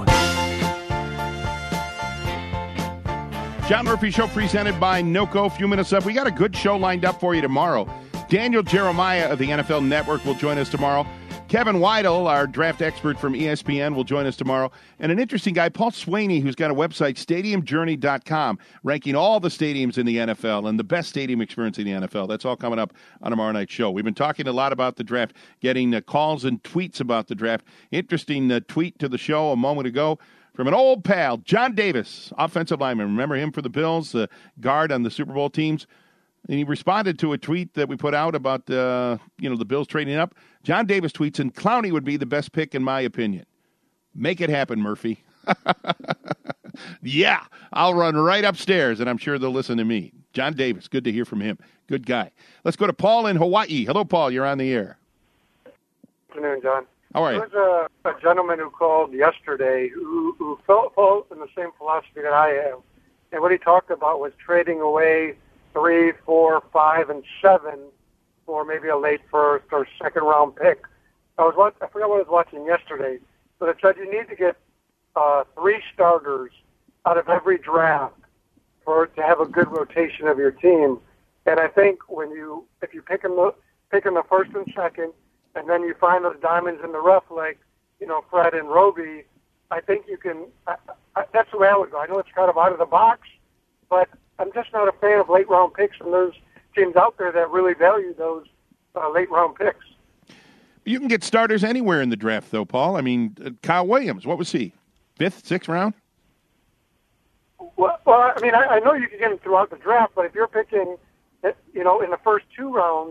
John Murphy Show presented by NOCO. A few minutes up. We got a good show lined up for you tomorrow. Daniel Jeremiah of the NFL Network will join us tomorrow. Kevin Weidel, our draft expert from ESPN, will join us tomorrow. And an interesting guy, Paul Swaney, who's got a website, StadiumJourney.com, ranking all the stadiums in the NFL and the best stadium experience in the NFL. That's all coming up on tomorrow night's show. We've been talking a lot about the draft, getting calls and tweets about the draft. Interesting tweet to the show a moment ago from an old pal, John Davis, offensive lineman. Remember him for the Bills, guard on the Super Bowl teams? And he responded to a tweet that we put out about, the Bills trading up. John Davis tweets, and Clowney would be the best pick in my opinion. Make it happen, Murphy. Yeah, I'll run right upstairs, and I'm sure they'll listen to me. John Davis, good to hear from him. Good guy. Let's go to Paul in Hawaii. Hello, Paul. You're on the air. Good afternoon, John. How are you? There was a gentleman who called yesterday who felt in the same philosophy that I have. And what he talked about was trading away 3, 4, 5, and 7 for maybe a late first or second round pick. I forgot what I was watching yesterday, but it said you need to get 3 starters out of every draft to have a good rotation of your team. And I think if you pick in the first and second, and then you find those diamonds in the rough like Fred and Roby, I think you can. That's the way I would go. I know it's kind of out of the box, but I'm just not a fan of late-round picks, and there's teams out there that really value those late-round picks. You can get starters anywhere in the draft, though, Paul. I mean, Kyle Williams, what was he? 5th, 6th round? Well, I mean, I know you can get them throughout the draft, but if you're picking, in the first 2 rounds,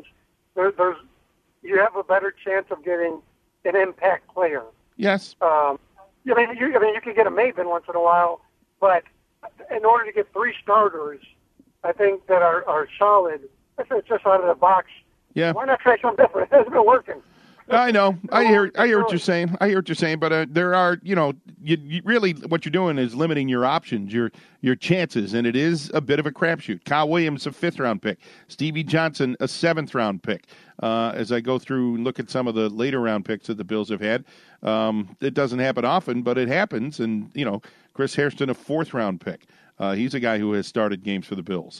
you have a better chance of getting an impact player. Yes. You can get a Maven once in a while, but in order to get 3 starters, I think that are solid. It's just out of the box. Yeah. Why not try something different? It hasn't been working. I know. I hear what you're saying. But there are, you really what you're doing is limiting your options, your chances, and it is a bit of a crapshoot. Kyle Williams, a 5th-round pick. Stevie Johnson, a 7th-round pick. As I go through and look at some of the later round picks that the Bills have had, it doesn't happen often, but it happens. And, Chris Hairston, a 4th-round pick. He's a guy who has started games for the Bills.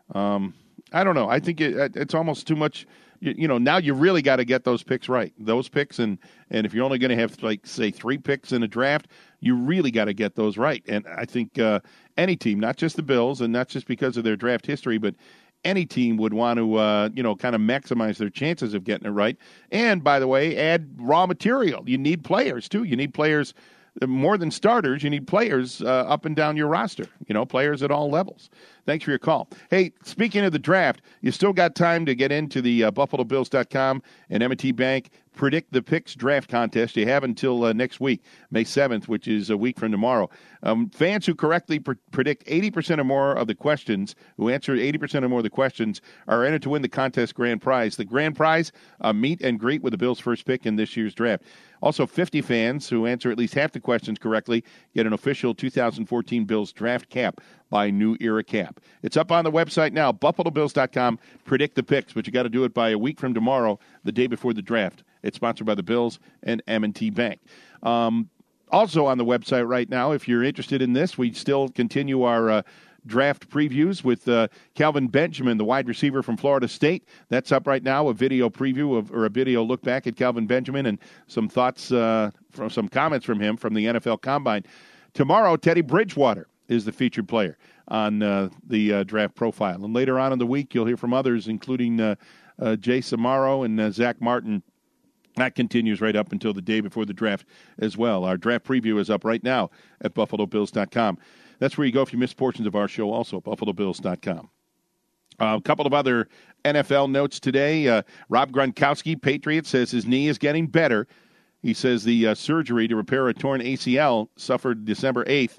I don't know. I think it's almost too much. Now you really got to get those picks right. Those picks, and if you're only going to have, say, 3 picks in a draft, you really got to get those right. And I think any team, not just the Bills, and not just because of their draft history, but any team would want to, kind of maximize their chances of getting it right. And, by the way, add raw material. You need players, too. You need players more than starters. You need players up and down your roster, players at all levels. Thanks for your call. Hey, speaking of the draft, you still got time to get into the BuffaloBills.com and M&T Bank Predict the Picks draft contest. You have until next week, May 7th, which is a week from tomorrow. Fans who correctly predict 80% or more of the questions, who answer 80% or more of the questions, are entered to win the contest grand prize. The grand prize, a meet and greet with the Bills' first pick in this year's draft. Also, 50 fans who answer at least half the questions correctly get an official 2014 Bills draft cap by New Era Cap. It's up on the website now, BuffaloBills.com. Predict the picks, but you got to do it by a week from tomorrow, the day before the draft. It's sponsored by the Bills and M&T Bank. Also on the website right now, if you're interested in this, we still continue our draft previews with Calvin Benjamin, the wide receiver from Florida State. That's up right now, a video preview or a video look back at Calvin Benjamin and some thoughts, from some comments from him from the NFL Combine. Tomorrow, Teddy Bridgewater is the featured player on the draft profile. And later on in the week, you'll hear from others, including Jay Samaro and Zach Martin. That continues right up until the day before the draft as well. Our draft preview is up right now at BuffaloBills.com. That's where you go if you miss portions of our show, also at BuffaloBills.com. A couple of other NFL notes today. Rob Gronkowski, Patriots, says his knee is getting better. He says the surgery to repair a torn ACL suffered December 8th.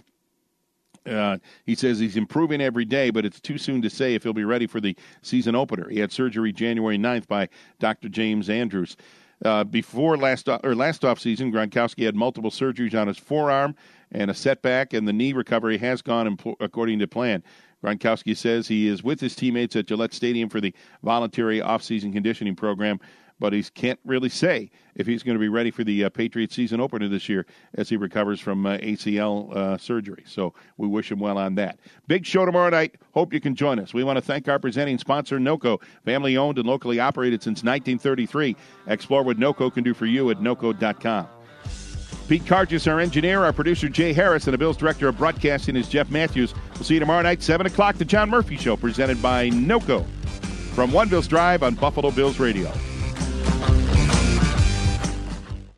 He says he's improving every day, but it's too soon to say if he'll be ready for the season opener. He had surgery January 9th by Dr. James Andrews. Before last offseason, Gronkowski had multiple surgeries on his forearm and a setback, and the knee recovery has gone according to plan. Gronkowski says he is with his teammates at Gillette Stadium for the voluntary offseason conditioning program, but he can't really say if he's going to be ready for the Patriots season opener this year as he recovers from ACL surgery. So we wish him well on that. Big show tomorrow night. Hope you can join us. We want to thank our presenting sponsor, NOCO, family-owned and locally operated since 1933. Explore what NOCO can do for you at NOCO.com. Pete Cargis, our engineer, our producer, Jay Harris, and the Bills director of broadcasting is Jeff Matthews. We'll see you tomorrow night, 7 o'clock, the John Murphy Show, presented by NOCO from One Bills Drive on Buffalo Bills Radio.